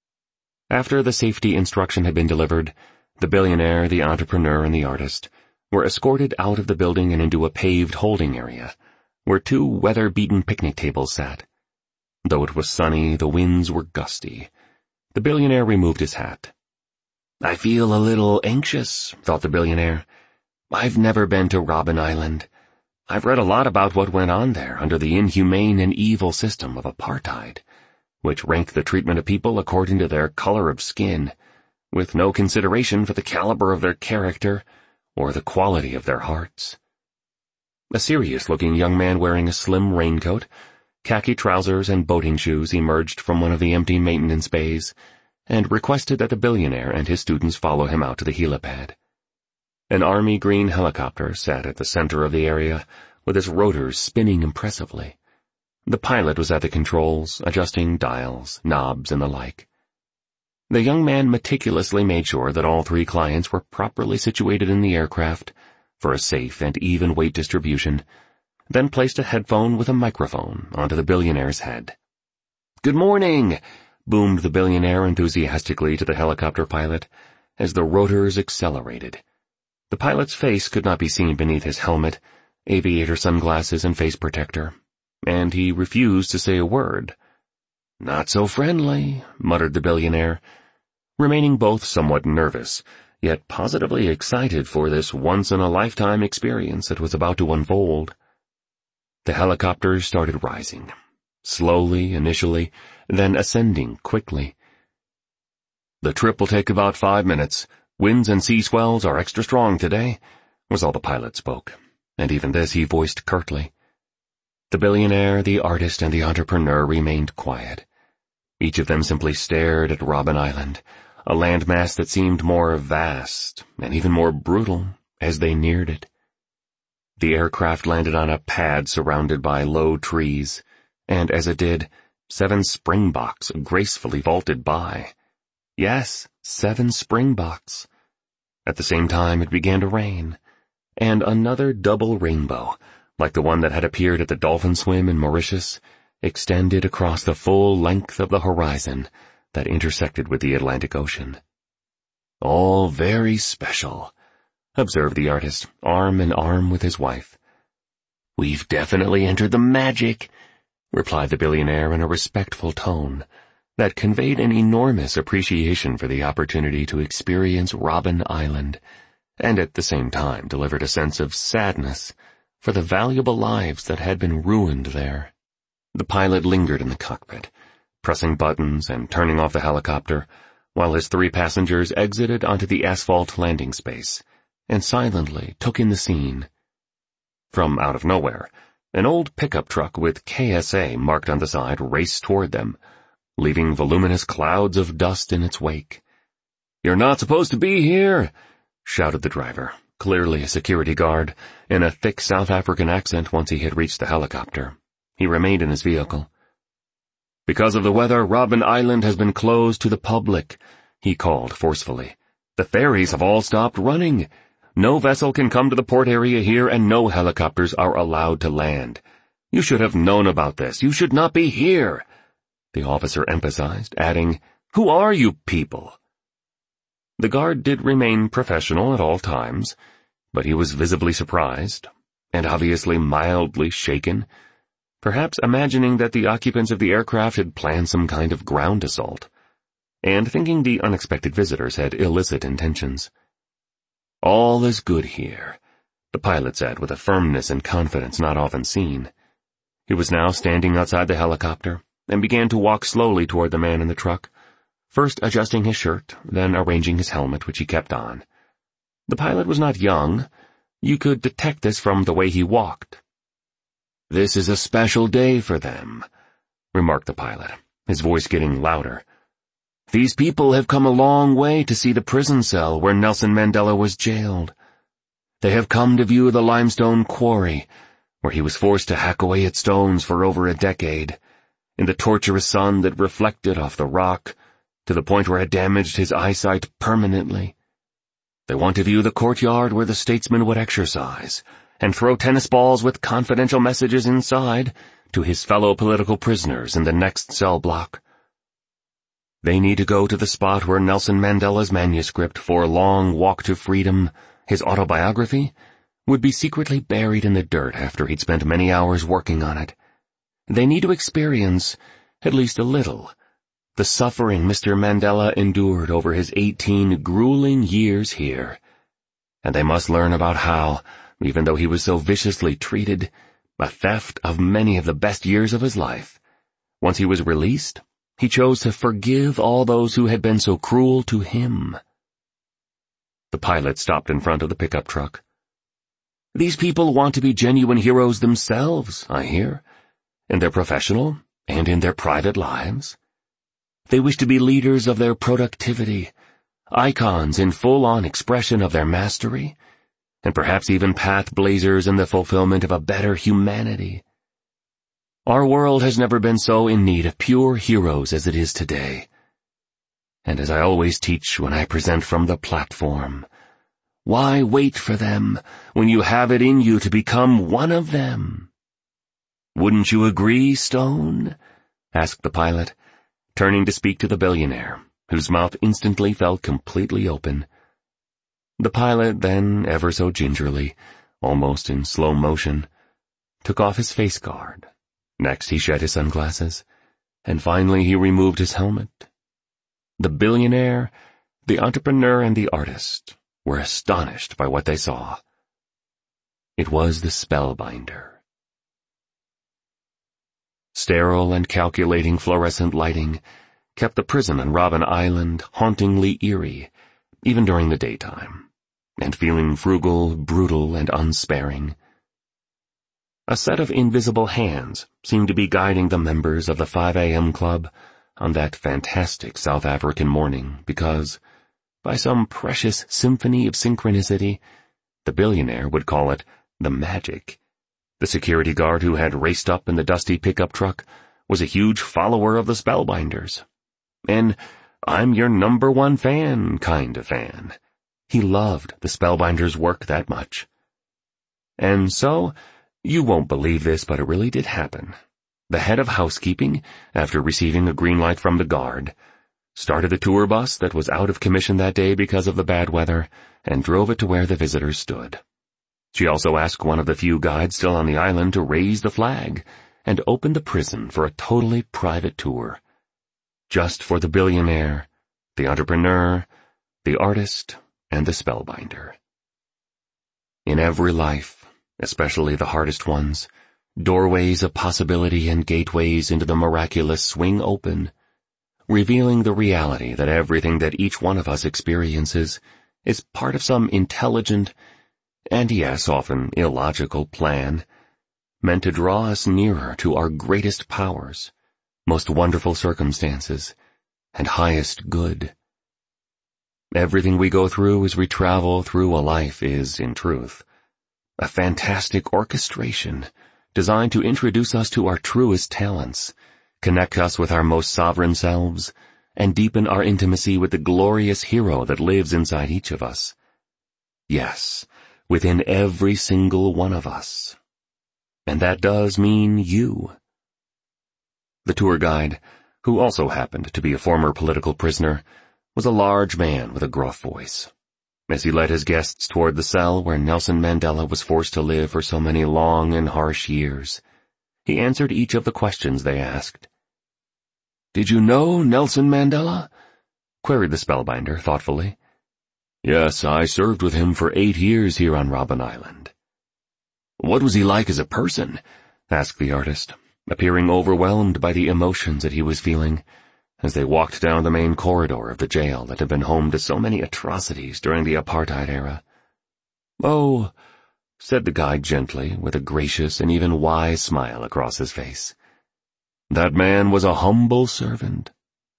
After the safety instruction had been delivered, the billionaire, the entrepreneur, and the artist were escorted out of the building and into a paved holding area, where two weather-beaten picnic tables sat. Though it was sunny, the winds were gusty. The billionaire removed his hat. I feel a little anxious, thought the billionaire. I've never been to Robben Island. I've read a lot about what went on there under the inhumane and evil system of apartheid, which ranked the treatment of people according to their color of skin, with no consideration for the caliber of their character or the quality of their hearts. A serious-looking young man wearing a slim raincoat, khaki trousers, and boating shoes emerged from one of the empty maintenance bays and requested that the billionaire and his students follow him out to the helipad. An army green helicopter sat at the center of the area, with its rotors spinning impressively. The pilot was at the controls, adjusting dials, knobs, and the like. The young man meticulously made sure that all three clients were properly situated in the aircraft for a safe and even weight distribution, then placed a headphone with a microphone onto the billionaire's head. Good morning! boomed the billionaire enthusiastically to the helicopter pilot as the rotors accelerated. The pilot's face could not be seen beneath his helmet, aviator sunglasses, and face protector, and he refused to say a word. "Not so friendly," muttered the billionaire, remaining both somewhat nervous, yet positively excited for this once-in-a-lifetime experience that was about to unfold. The helicopter started rising, slowly initially, then ascending quickly. "The trip will take about five minutes. Winds and sea swells are extra strong today," was all the pilot spoke, and even this he voiced curtly. The billionaire, the artist, and the entrepreneur remained quiet. Each of them simply stared at Robben Island, a landmass that seemed more vast and even more brutal as they neared it. The aircraft landed on a pad surrounded by low trees, and as it did, seven springboks gracefully vaulted by. Yes, seven springboks. At the same time it began to rain, and another double rainbow, like the one that had appeared at the dolphin swim in Mauritius, extended across the full length of the horizon that intersected with the Atlantic Ocean. "All very special," observed the artist, arm in arm with his wife. "We've definitely entered the magic," replied the billionaire in a respectful tone that conveyed an enormous appreciation for the opportunity to experience Robben Island, and at the same time delivered a sense of sadness for the valuable lives that had been ruined there. The pilot lingered in the cockpit, pressing buttons and turning off the helicopter, while his three passengers exited onto the asphalt landing space and silently took in the scene. From out of nowhere, an old pickup truck with K S A marked on the side raced toward them, leaving voluminous clouds of dust in its wake. "You're not supposed to be here," shouted the driver, clearly a security guard, in a thick South African accent once he had reached the helicopter. He remained in his vehicle. "Because of the weather, Robben Island has been closed to the public," he called forcefully. "The ferries have all stopped running. No vessel can come to the port area here, and no helicopters are allowed to land. You should have known about this. You should not be here," the officer emphasized, adding, "Who are you people?" The guard did remain professional at all times, but he was visibly surprised, and obviously mildly shaken, perhaps imagining that the occupants of the aircraft had planned some kind of ground assault, and thinking the unexpected visitors had illicit intentions. "All is good here," the pilot said with a firmness and confidence not often seen. He was now standing outside the helicopter and began to walk slowly toward the man in the truck, first adjusting his shirt, then arranging his helmet, which he kept on. The pilot was not young. You could detect this from the way he walked. "This is a special day for them," remarked the pilot, his voice getting louder. "These people have come a long way to see the prison cell where Nelson Mandela was jailed. They have come to view the limestone quarry, where he was forced to hack away at stones for over a decade, in the torturous sun that reflected off the rock, to the point where it damaged his eyesight permanently. They want to view the courtyard where the statesman would exercise, and throw tennis balls with confidential messages inside to his fellow political prisoners in the next cell block. They need to go to the spot where Nelson Mandela's manuscript for Long Walk to Freedom, his autobiography, would be secretly buried in the dirt after he'd spent many hours working on it. They need to experience, at least a little, the suffering Mister Mandela endured over his eighteen grueling years here. And they must learn about how, even though he was so viciously treated, a theft of many of the best years of his life, once he was released, he chose to forgive all those who had been so cruel to him. The pilot stopped in front of the pickup truck. "These people want to be genuine heroes themselves, I hear, in their professional and in their private lives. They wish to be leaders of their productivity, icons in full-on expression of their mastery, and perhaps even path blazers in the fulfillment of a better humanity. Our world has never been so in need of pure heroes as it is today. And as I always teach when I present from the platform, why wait for them when you have it in you to become one of them?" "Wouldn't you agree, Stone?" asked the pilot, turning to speak to the billionaire, whose mouth instantly fell completely open. The pilot then, ever so gingerly, almost in slow motion, took off his face guard. Next he shed his sunglasses, and finally he removed his helmet. The billionaire, the entrepreneur, and the artist were astonished by what they saw. It was the Spellbinder. Sterile and calculating fluorescent lighting kept the prison on Robben Island hauntingly eerie, even during the daytime, and feeling frugal, brutal, and unsparing. A set of invisible hands seemed to be guiding the members of the five a m club on that fantastic South African morning because, by some precious symphony of synchronicity, the billionaire would call it the magic. The security guard who had raced up in the dusty pickup truck was a huge follower of the Spellbinders. An I'm your number one fan kind of fan. He loved the Spellbinders' work that much. And so, you won't believe this, but it really did happen. The head of housekeeping, after receiving a green light from the guard, started the tour bus that was out of commission that day because of the bad weather and drove it to where the visitors stood. She also asked one of the few guides still on the island to raise the flag and open the prison for a totally private tour. Just for the billionaire, the entrepreneur, the artist, and the Spellbinder. In every life, especially the hardest ones, doorways of possibility and gateways into the miraculous swing open, revealing the reality that everything that each one of us experiences is part of some intelligent, and yes, often illogical plan, meant to draw us nearer to our greatest powers, most wonderful circumstances, and highest good. Everything we go through as we travel through a life is, in truth, a fantastic orchestration designed to introduce us to our truest talents, connect us with our most sovereign selves, and deepen our intimacy with the glorious hero that lives inside each of us. Yes, within every single one of us. And that does mean you. The tour guide, who also happened to be a former political prisoner, was a large man with a gruff voice. As he led his guests toward the cell where Nelson Mandela was forced to live for so many long and harsh years, he answered each of the questions they asked. "Did you know Nelson Mandela?" queried the Spellbinder thoughtfully. "Yes, I served with him for eight years here on Robben Island." "What was he like as a person?" asked the artist, appearing overwhelmed by the emotions that he was feeling, as they walked down the main corridor of the jail that had been home to so many atrocities during the apartheid era. "Oh," said the guide gently, with a gracious and even wise smile across his face. "That man was a humble servant."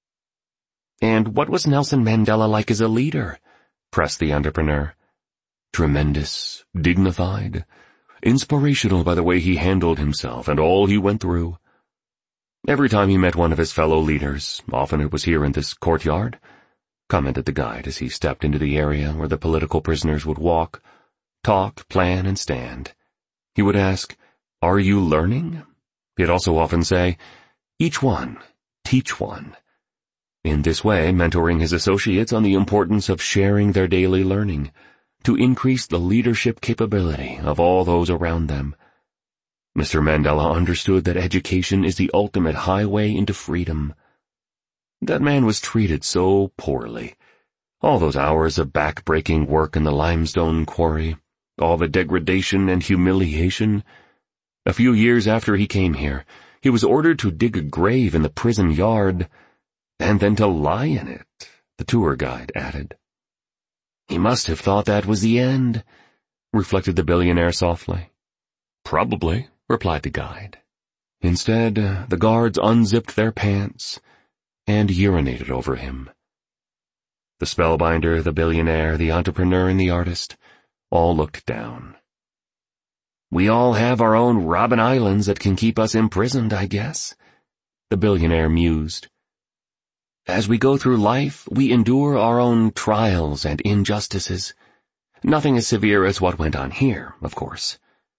"And what was Nelson Mandela like as a leader?" pressed the entrepreneur. "Tremendous, dignified, inspirational by the way he handled himself and all he went through. Every time he met one of his fellow leaders, often it was here in this courtyard," commented the guide as he stepped into the area where the political prisoners would walk, talk, plan, and stand. He would ask, "Are you learning?" He'd also often say, "Each one, teach one." In this way, mentoring his associates on the importance of sharing their daily learning, to increase the leadership capability of all those around them. Mister Mandela understood that education is the ultimate highway into freedom. That man was treated so poorly. All those hours of back-breaking work in the limestone quarry, all the degradation and humiliation. A few years after he came here, he was ordered to dig a grave in the prison yard, and then to lie in it, the tour guide added. "He must have thought that was the end," reflected the billionaire softly. "Probably," replied the guide. Instead, the guards unzipped their pants and urinated over him. The Spellbinder, the billionaire, the entrepreneur, and the artist all looked down. "We all have our own Robben Islands that can keep us imprisoned, I guess," the billionaire mused. "As we go through life, we endure our own trials and injustices. Nothing as severe as what went on here, of course.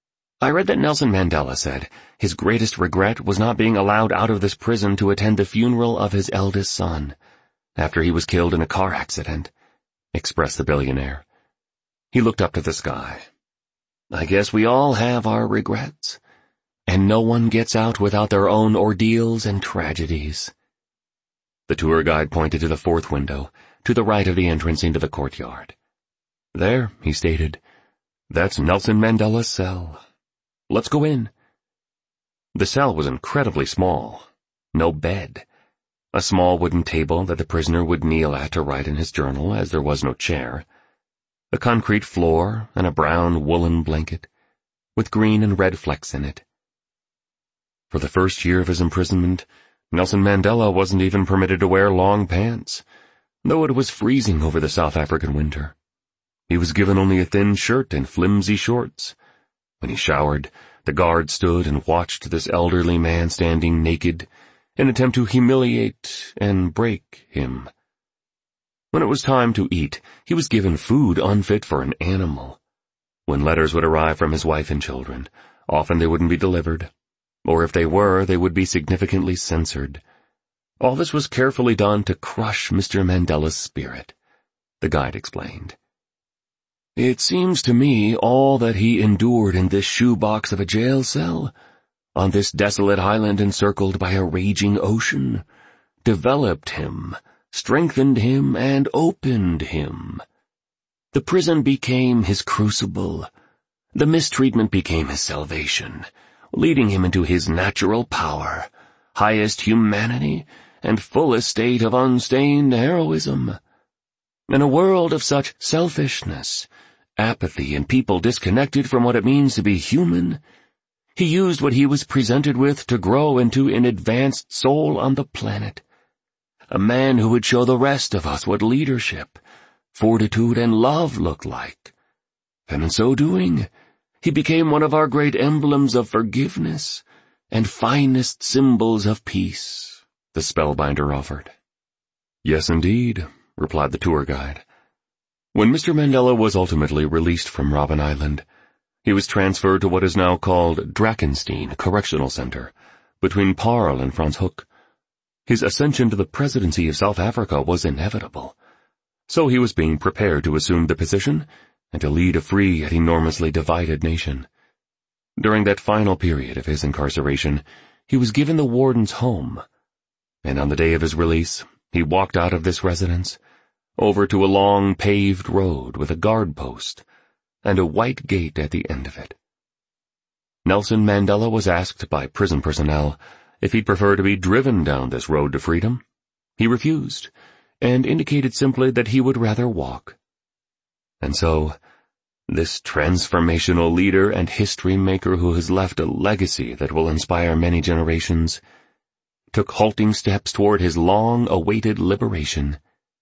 I read that Nelson Mandela said his greatest regret was not being allowed out of this prison to attend the funeral of his eldest son, after he was killed in a car accident, expressed the billionaire. He looked up to the sky. I guess we all have our regrets, and no one gets out without their own ordeals and tragedies. The tour guide pointed to the fourth window, to the right of the entrance into the courtyard. There, he stated, that's Nelson Mandela's cell. Let's go in. The cell was incredibly small. No bed. A small wooden table that the prisoner would kneel at to write in his journal, as there was no chair. A concrete floor and a brown woolen blanket, with green and red flecks in it. For the first year of his imprisonment, Nelson Mandela wasn't even permitted to wear long pants, though it was freezing over the South African winter. He was given only a thin shirt and flimsy shorts. When he showered, the guard stood and watched this elderly man standing naked, in an attempt to humiliate and break him. When it was time to eat, he was given food unfit for an animal. When letters would arrive from his wife and children, often they wouldn't be delivered, or if they were, they would be significantly censored. All this was carefully done to crush Mister Mandela's spirit, the guide explained. It seems to me all that he endured in this shoebox of a jail cell, on this desolate island encircled by a raging ocean, developed him, strengthened him, and opened him. The prison became his crucible. The mistreatment became his salvation, leading him into his natural power, highest humanity, and fullest state of unstained heroism. In a world of such selfishness, apathy, and people disconnected from what it means to be human, he used what he was presented with to grow into an advanced soul on the planet. A man who would show the rest of us what leadership, fortitude, and love looked like. And in so doing, he became one of our great emblems of forgiveness and finest symbols of peace, the spellbinder offered. Yes, indeed, replied the tour guide. When Mister Mandela was ultimately released from Robben Island, he was transferred to what is now called Drakensteen Correctional Center, between Paarl and Franschhoek. His ascension to the presidency of South Africa was inevitable, so he was being prepared to assume the position and to lead a free yet enormously divided nation. During that final period of his incarceration, he was given the warden's home, and on the day of his release, he walked out of this residence, over to a long paved road with a guard post and a white gate at the end of it. Nelson Mandela was asked by prison personnel if he'd prefer to be driven down this road to freedom. He refused, and indicated simply that he would rather walk. And so, this transformational leader and history maker who has left a legacy that will inspire many generations, took halting steps toward his long-awaited liberation.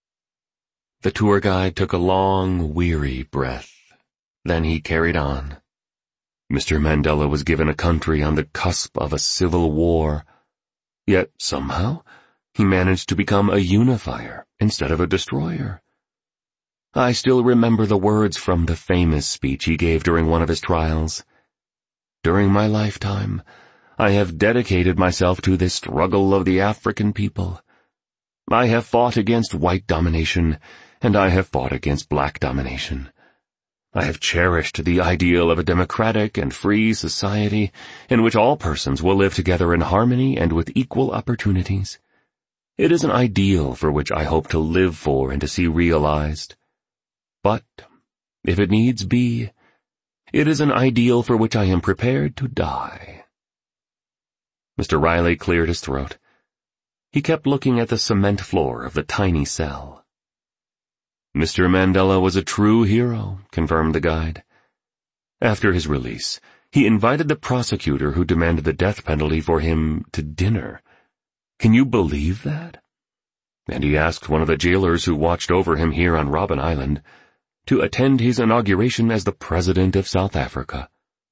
The tour guide took a long, weary breath. Then he carried on. Mister Mandela was given a country on the cusp of a civil war, yet somehow he managed to become a unifier instead of a destroyer. I still remember the words from the famous speech he gave during one of his trials. During my lifetime, I have dedicated myself to this struggle of the African people. I have fought against white domination, and I have fought against black domination. I have cherished the ideal of a democratic and free society in which all persons will live together in harmony and with equal opportunities. It is an ideal for which I hope to live for and to see realized. But, if it needs be, it is an ideal for which I am prepared to die. Mister Riley cleared his throat. He kept looking at the cement floor of the tiny cell. Mister Mandela was a true hero, confirmed the guide. After his release, he invited the prosecutor who demanded the death penalty for him to dinner. Can you believe that? And he asked one of the jailers who watched over him here on Robben Island to attend his inauguration as the President of South Africa.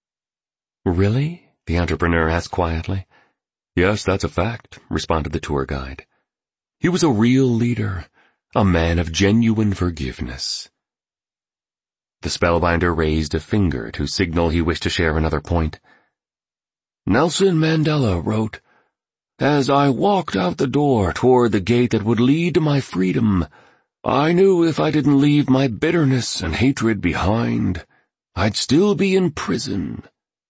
Really? The entrepreneur asked quietly. Yes, that's a fact, responded the tour guide. He was a real leader, a man of genuine forgiveness. The spellbinder raised a finger to signal he wished to share another point. Nelson Mandela wrote, "As I walked out the door toward the gate that would lead to my freedom, I knew if I didn't leave my bitterness and hatred behind, I'd still be in prison."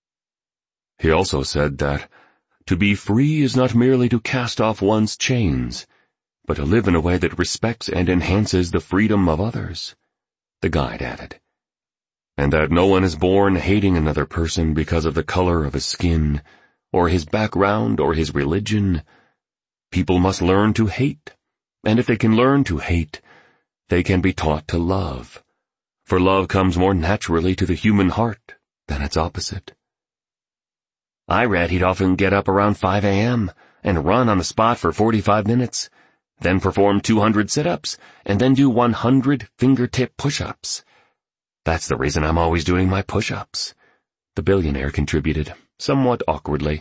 He also said that to be free is not merely to cast off one's chains, but to live in a way that respects and enhances the freedom of others. The guide added, and that no one is born hating another person because of the color of his skin, or his background, or his religion. People must learn to hate, and if they can learn to hate, they can be taught to love, for love comes more naturally to the human heart than its opposite. I read he'd often get up around five a m and run on the spot for forty-five minutes, then perform two hundred sit-ups, and then do one hundred fingertip push-ups. That's the reason I'm always doing my push-ups, the billionaire contributed, somewhat awkwardly.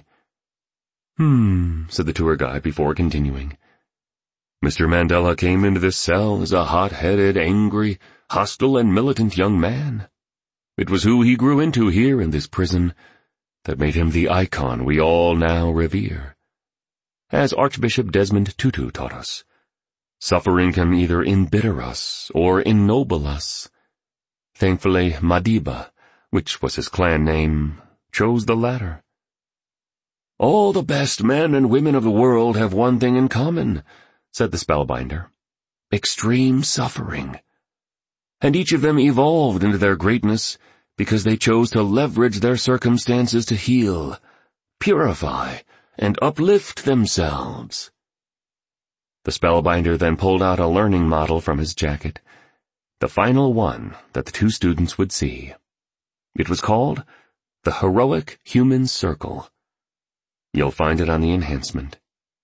Hmm, said the tour guide before continuing. Mister Mandela came into this cell as a hot-headed, angry, hostile, and militant young man. It was who he grew into here in this prison that made him the icon we all now revere. As Archbishop Desmond Tutu taught us, suffering can either embitter us or ennoble us. Thankfully, Madiba, which was his clan name, chose the latter. All the best men and women of the world have one thing in common, said the spellbinder. Extreme suffering. And each of them evolved into their greatness because they chose to leverage their circumstances to heal, purify, and uplift themselves. The spellbinder then pulled out a learning model from his jacket, the final one that the two students would see. It was called the Heroic Human Circle. You'll find it on the enhancement.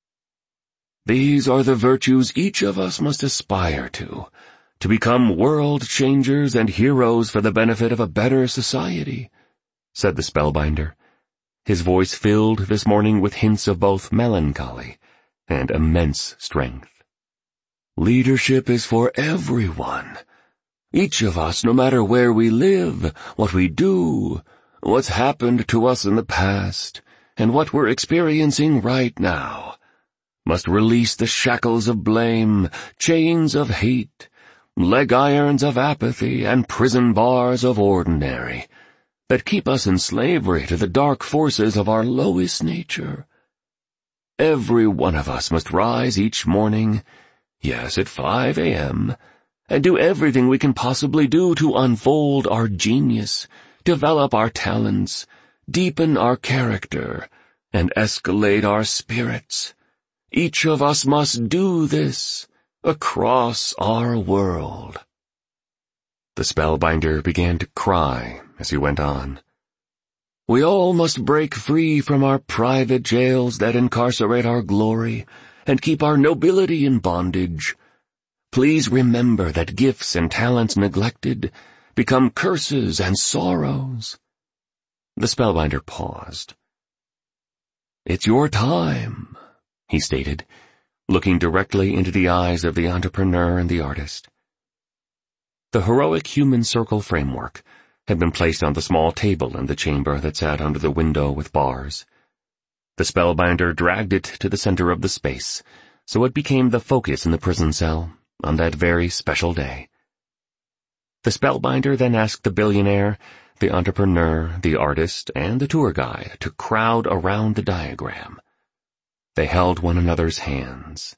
These are the virtues each of us must aspire to, to become world changers and heroes for the benefit of a better society, said the spellbinder, his voice filled this morning with hints of both melancholy and immense strength. Leadership is for everyone. Each of us, no matter where we live, what we do, what's happened to us in the past, and what we're experiencing right now, must release the shackles of blame, chains of hate, leg irons of apathy, and prison bars of ordinary, that keep us in slavery to the dark forces of our lowest nature. Every one of us must rise each morning, yes, at five a m, and do everything we can possibly do to unfold our genius, develop our talents, deepen our character, and escalate our spirits. Each of us must do this across our world. The spellbinder began to cry as he went on. We all must break free from our private jails that incarcerate our glory and keep our nobility in bondage. Please remember that gifts and talents neglected become curses and sorrows. The spellbinder paused. It's your time, he stated, looking directly into the eyes of the entrepreneur and the artist. The Heroic Human Circle framework had been placed on the small table in the chamber that sat under the window with bars. The spellbinder dragged it to the center of the space, so it became the focus in the prison cell on that very special day. The spellbinder then asked the billionaire, the entrepreneur, the artist, and the tour guide to crowd around the diagram. They held one another's hands.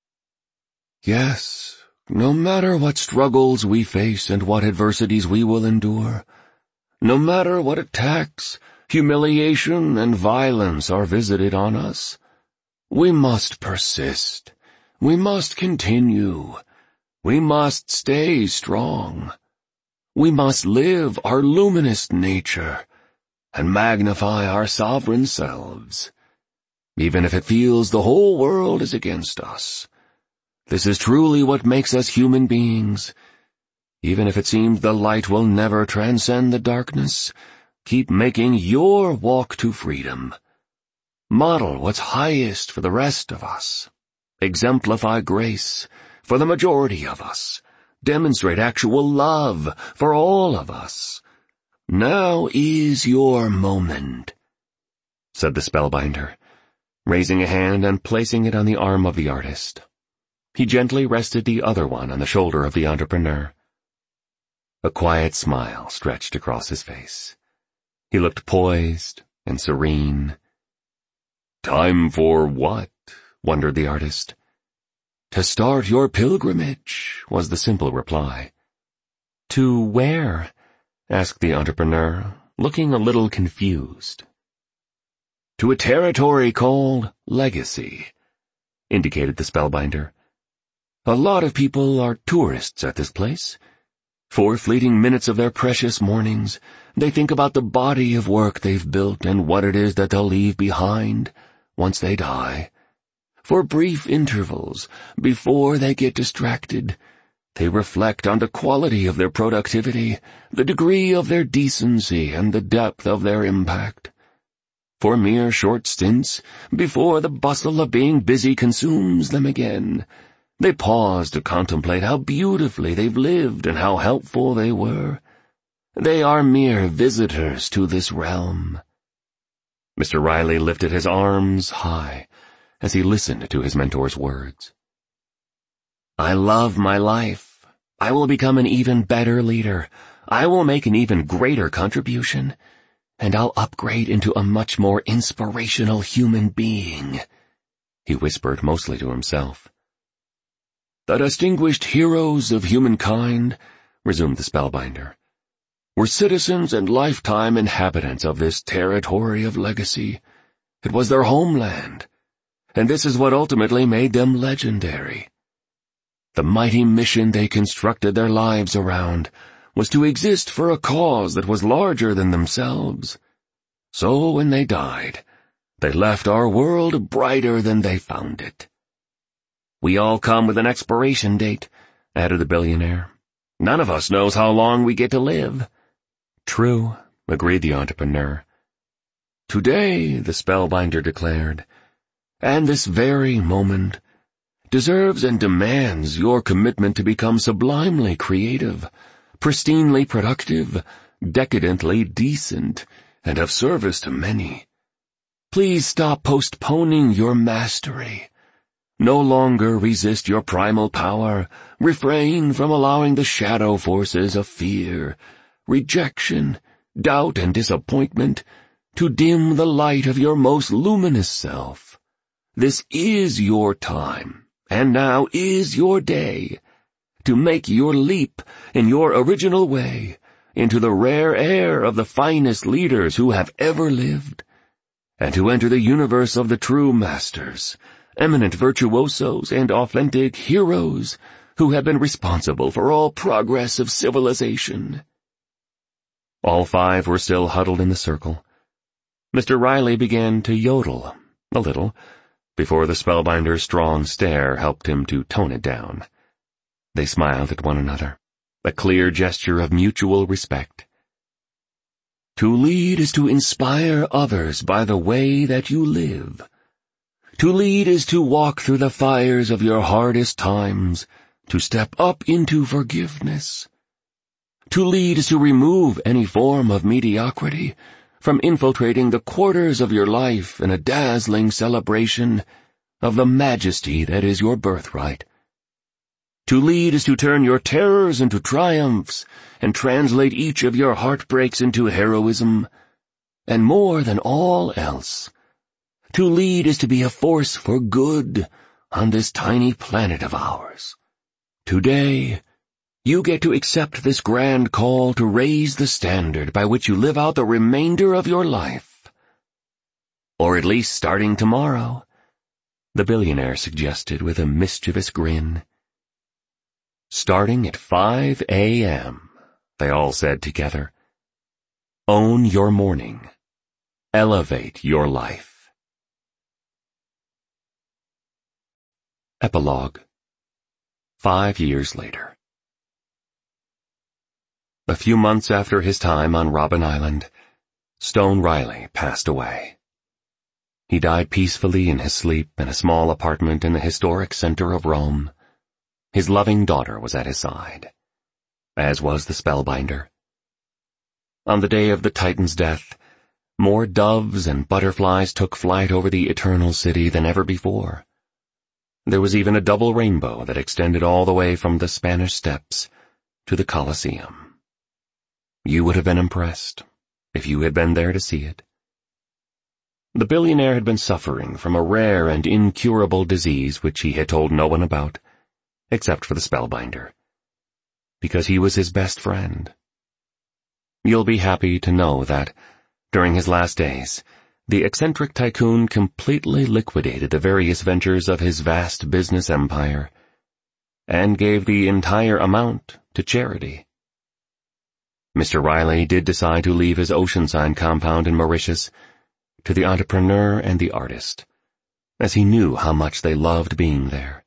Yes, no matter what struggles we face and what adversities we will endure, no matter what attacks, humiliation, and violence are visited on us, we must persist. We must continue. We must stay strong. We must live our luminous nature and magnify our sovereign selves. Even if it feels the whole world is against us, this is truly what makes us human beings. Even if it seems the light will never transcend the darkness, keep making your walk to freedom. Model what's highest for the rest of us. Exemplify grace for the majority of us, demonstrate actual love for all of us. Now is your moment," said the spellbinder, raising a hand and placing it on the arm of the artist. He gently rested the other one on the shoulder of the entrepreneur. A quiet smile stretched across his face. He looked poised and serene. "Time for what?" wondered the artist. "To start your pilgrimage," was the simple reply. "To where?" asked the entrepreneur, looking a little confused. "To a territory called Legacy," indicated the spellbinder. "A lot of people are tourists at this place. For fleeting minutes of their precious mornings, they think about the body of work they've built and what it is that they'll leave behind once they die. For brief intervals, before they get distracted, they reflect on the quality of their productivity, the degree of their decency, and the depth of their impact. For mere short stints, before the bustle of being busy consumes them again, they pause to contemplate how beautifully they've lived and how helpful they were. They are mere visitors to this realm." Mister Riley lifted his arms high as he listened to his mentor's words. "I love my life. I will become an even better leader. I will make an even greater contribution, and I'll upgrade into a much more inspirational human being," he whispered mostly to himself. "The distinguished heroes of humankind," resumed the spellbinder, "were citizens and lifetime inhabitants of this territory of Legacy. It was their homeland, and this is what ultimately made them legendary. The mighty mission they constructed their lives around was to exist for a cause that was larger than themselves. So when they died, they left our world brighter than they found it." "We all come with an expiration date," added the billionaire. "None of us knows how long we get to live." "True," agreed the entrepreneur. "Today," the spellbinder declared, "and this very moment, deserves and demands your commitment to become sublimely creative, pristinely productive, decadently decent, and of service to many. Please stop postponing your mastery. No longer resist your primal power. Refrain from allowing the shadow forces of fear, rejection, doubt, and disappointment to dim the light of your most luminous self. This is your time, and now is your day, to make your leap in your original way into the rare air of the finest leaders who have ever lived, and to enter the universe of the true masters, eminent virtuosos and authentic heroes who have been responsible for all progress of civilization." All five were still huddled in the circle. Mister Riley began to yodel, a little, before the spellbinder's strong stare helped him to tone it down. They smiled at one another, a clear gesture of mutual respect. "To lead is to inspire others by the way that you live. To lead is to walk through the fires of your hardest times, to step up into forgiveness. To lead is to remove any form of mediocrity from infiltrating the quarters of your life in a dazzling celebration of the majesty that is your birthright. To lead is to turn your terrors into triumphs and translate each of your heartbreaks into heroism. And more than all else, to lead is to be a force for good on this tiny planet of ours. Today, you get to accept this grand call to raise the standard by which you live out the remainder of your life. Or at least starting tomorrow," the billionaire suggested with a mischievous grin. "Starting at five a m, they all said together. Own your morning. Elevate your life. Epilogue. Five years later. A few months after his time on Robben Island, Stone Riley passed away. He died peacefully in his sleep in a small apartment in the historic center of Rome. His loving daughter was at his side, as was the spellbinder. On the day of the Titan's death, more doves and butterflies took flight over the eternal city than ever before. There was even a double rainbow that extended all the way from the Spanish Steps to the Colosseum. You would have been impressed if you had been there to see it. The billionaire had been suffering from a rare and incurable disease which he had told no one about, except for the spellbinder, because he was his best friend. You'll be happy to know that, during his last days, the eccentric tycoon completely liquidated the various ventures of his vast business empire, and gave the entire amount to charity. Mister Riley did decide to leave his Oceanside compound in Mauritius to the entrepreneur and the artist, as he knew how much they loved being there.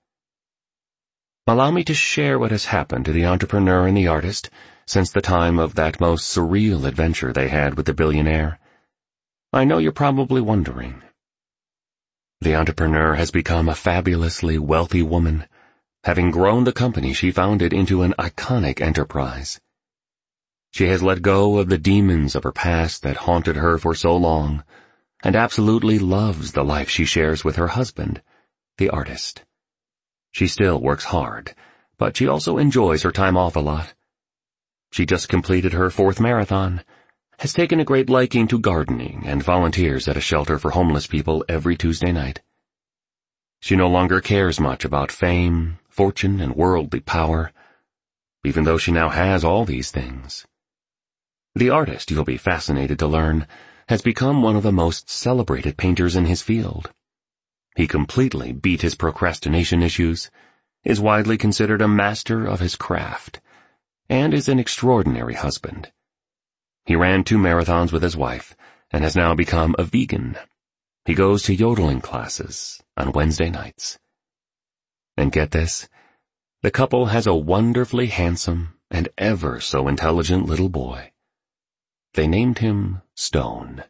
Allow me to share what has happened to the entrepreneur and the artist since the time of that most surreal adventure they had with the billionaire. I know you're probably wondering. The entrepreneur has become a fabulously wealthy woman, having grown the company she founded into an iconic enterprise. She has let go of the demons of her past that haunted her for so long, and absolutely loves the life she shares with her husband, the artist. She still works hard, but she also enjoys her time off a lot. She just completed her fourth marathon, has taken a great liking to gardening, and volunteers at a shelter for homeless people every Tuesday night. She no longer cares much about fame, fortune, and worldly power, even though she now has all these things. The artist, you'll be fascinated to learn, has become one of the most celebrated painters in his field. He completely beat his procrastination issues, is widely considered a master of his craft, and is an extraordinary husband. He ran two marathons with his wife, and has now become a vegan. He goes to yodeling classes on Wednesday nights. And get this, the couple has a wonderfully handsome and ever so intelligent little boy. They named him Stone.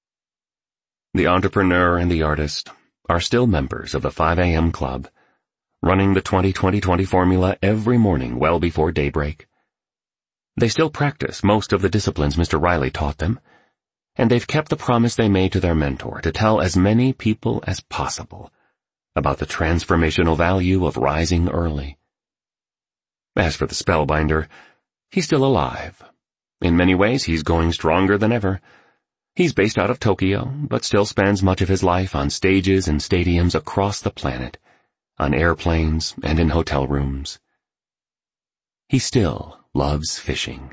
The entrepreneur and the artist are still members of the five A M Club, running the twenty twenty twenty formula every morning well before daybreak. They still practice most of the disciplines Mister Riley taught them, and they've kept the promise they made to their mentor to tell as many people as possible about the transformational value of rising early. As for the spellbinder, he's still alive. In many ways, he's going stronger than ever. He's based out of Tokyo, but still spends much of his life on stages and stadiums across the planet, on airplanes and in hotel rooms. He still loves fishing.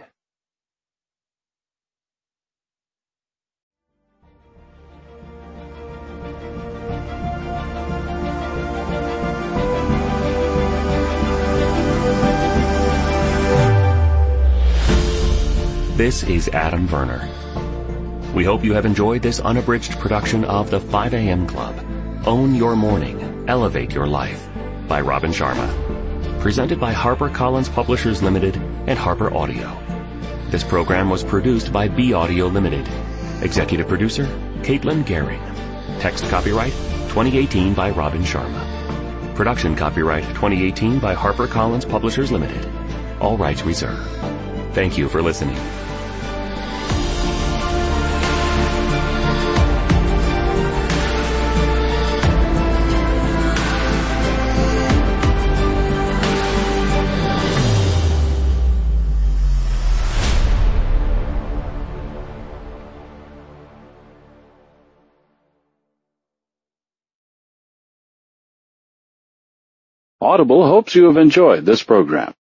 This is Adam Werner. We hope you have enjoyed this unabridged production of the five A M Club, Own Your Morning, Elevate Your Life, by Robin Sharma. Presented by HarperCollins Publishers Limited and Harper Audio. This program was produced by B Audio Limited. Executive producer, Caitlin Gehring. Text copyright, twenty eighteen by Robin Sharma. Production copyright, twenty eighteen by HarperCollins Publishers Limited. All rights reserved. Thank you for listening. Audible hopes you have enjoyed this program.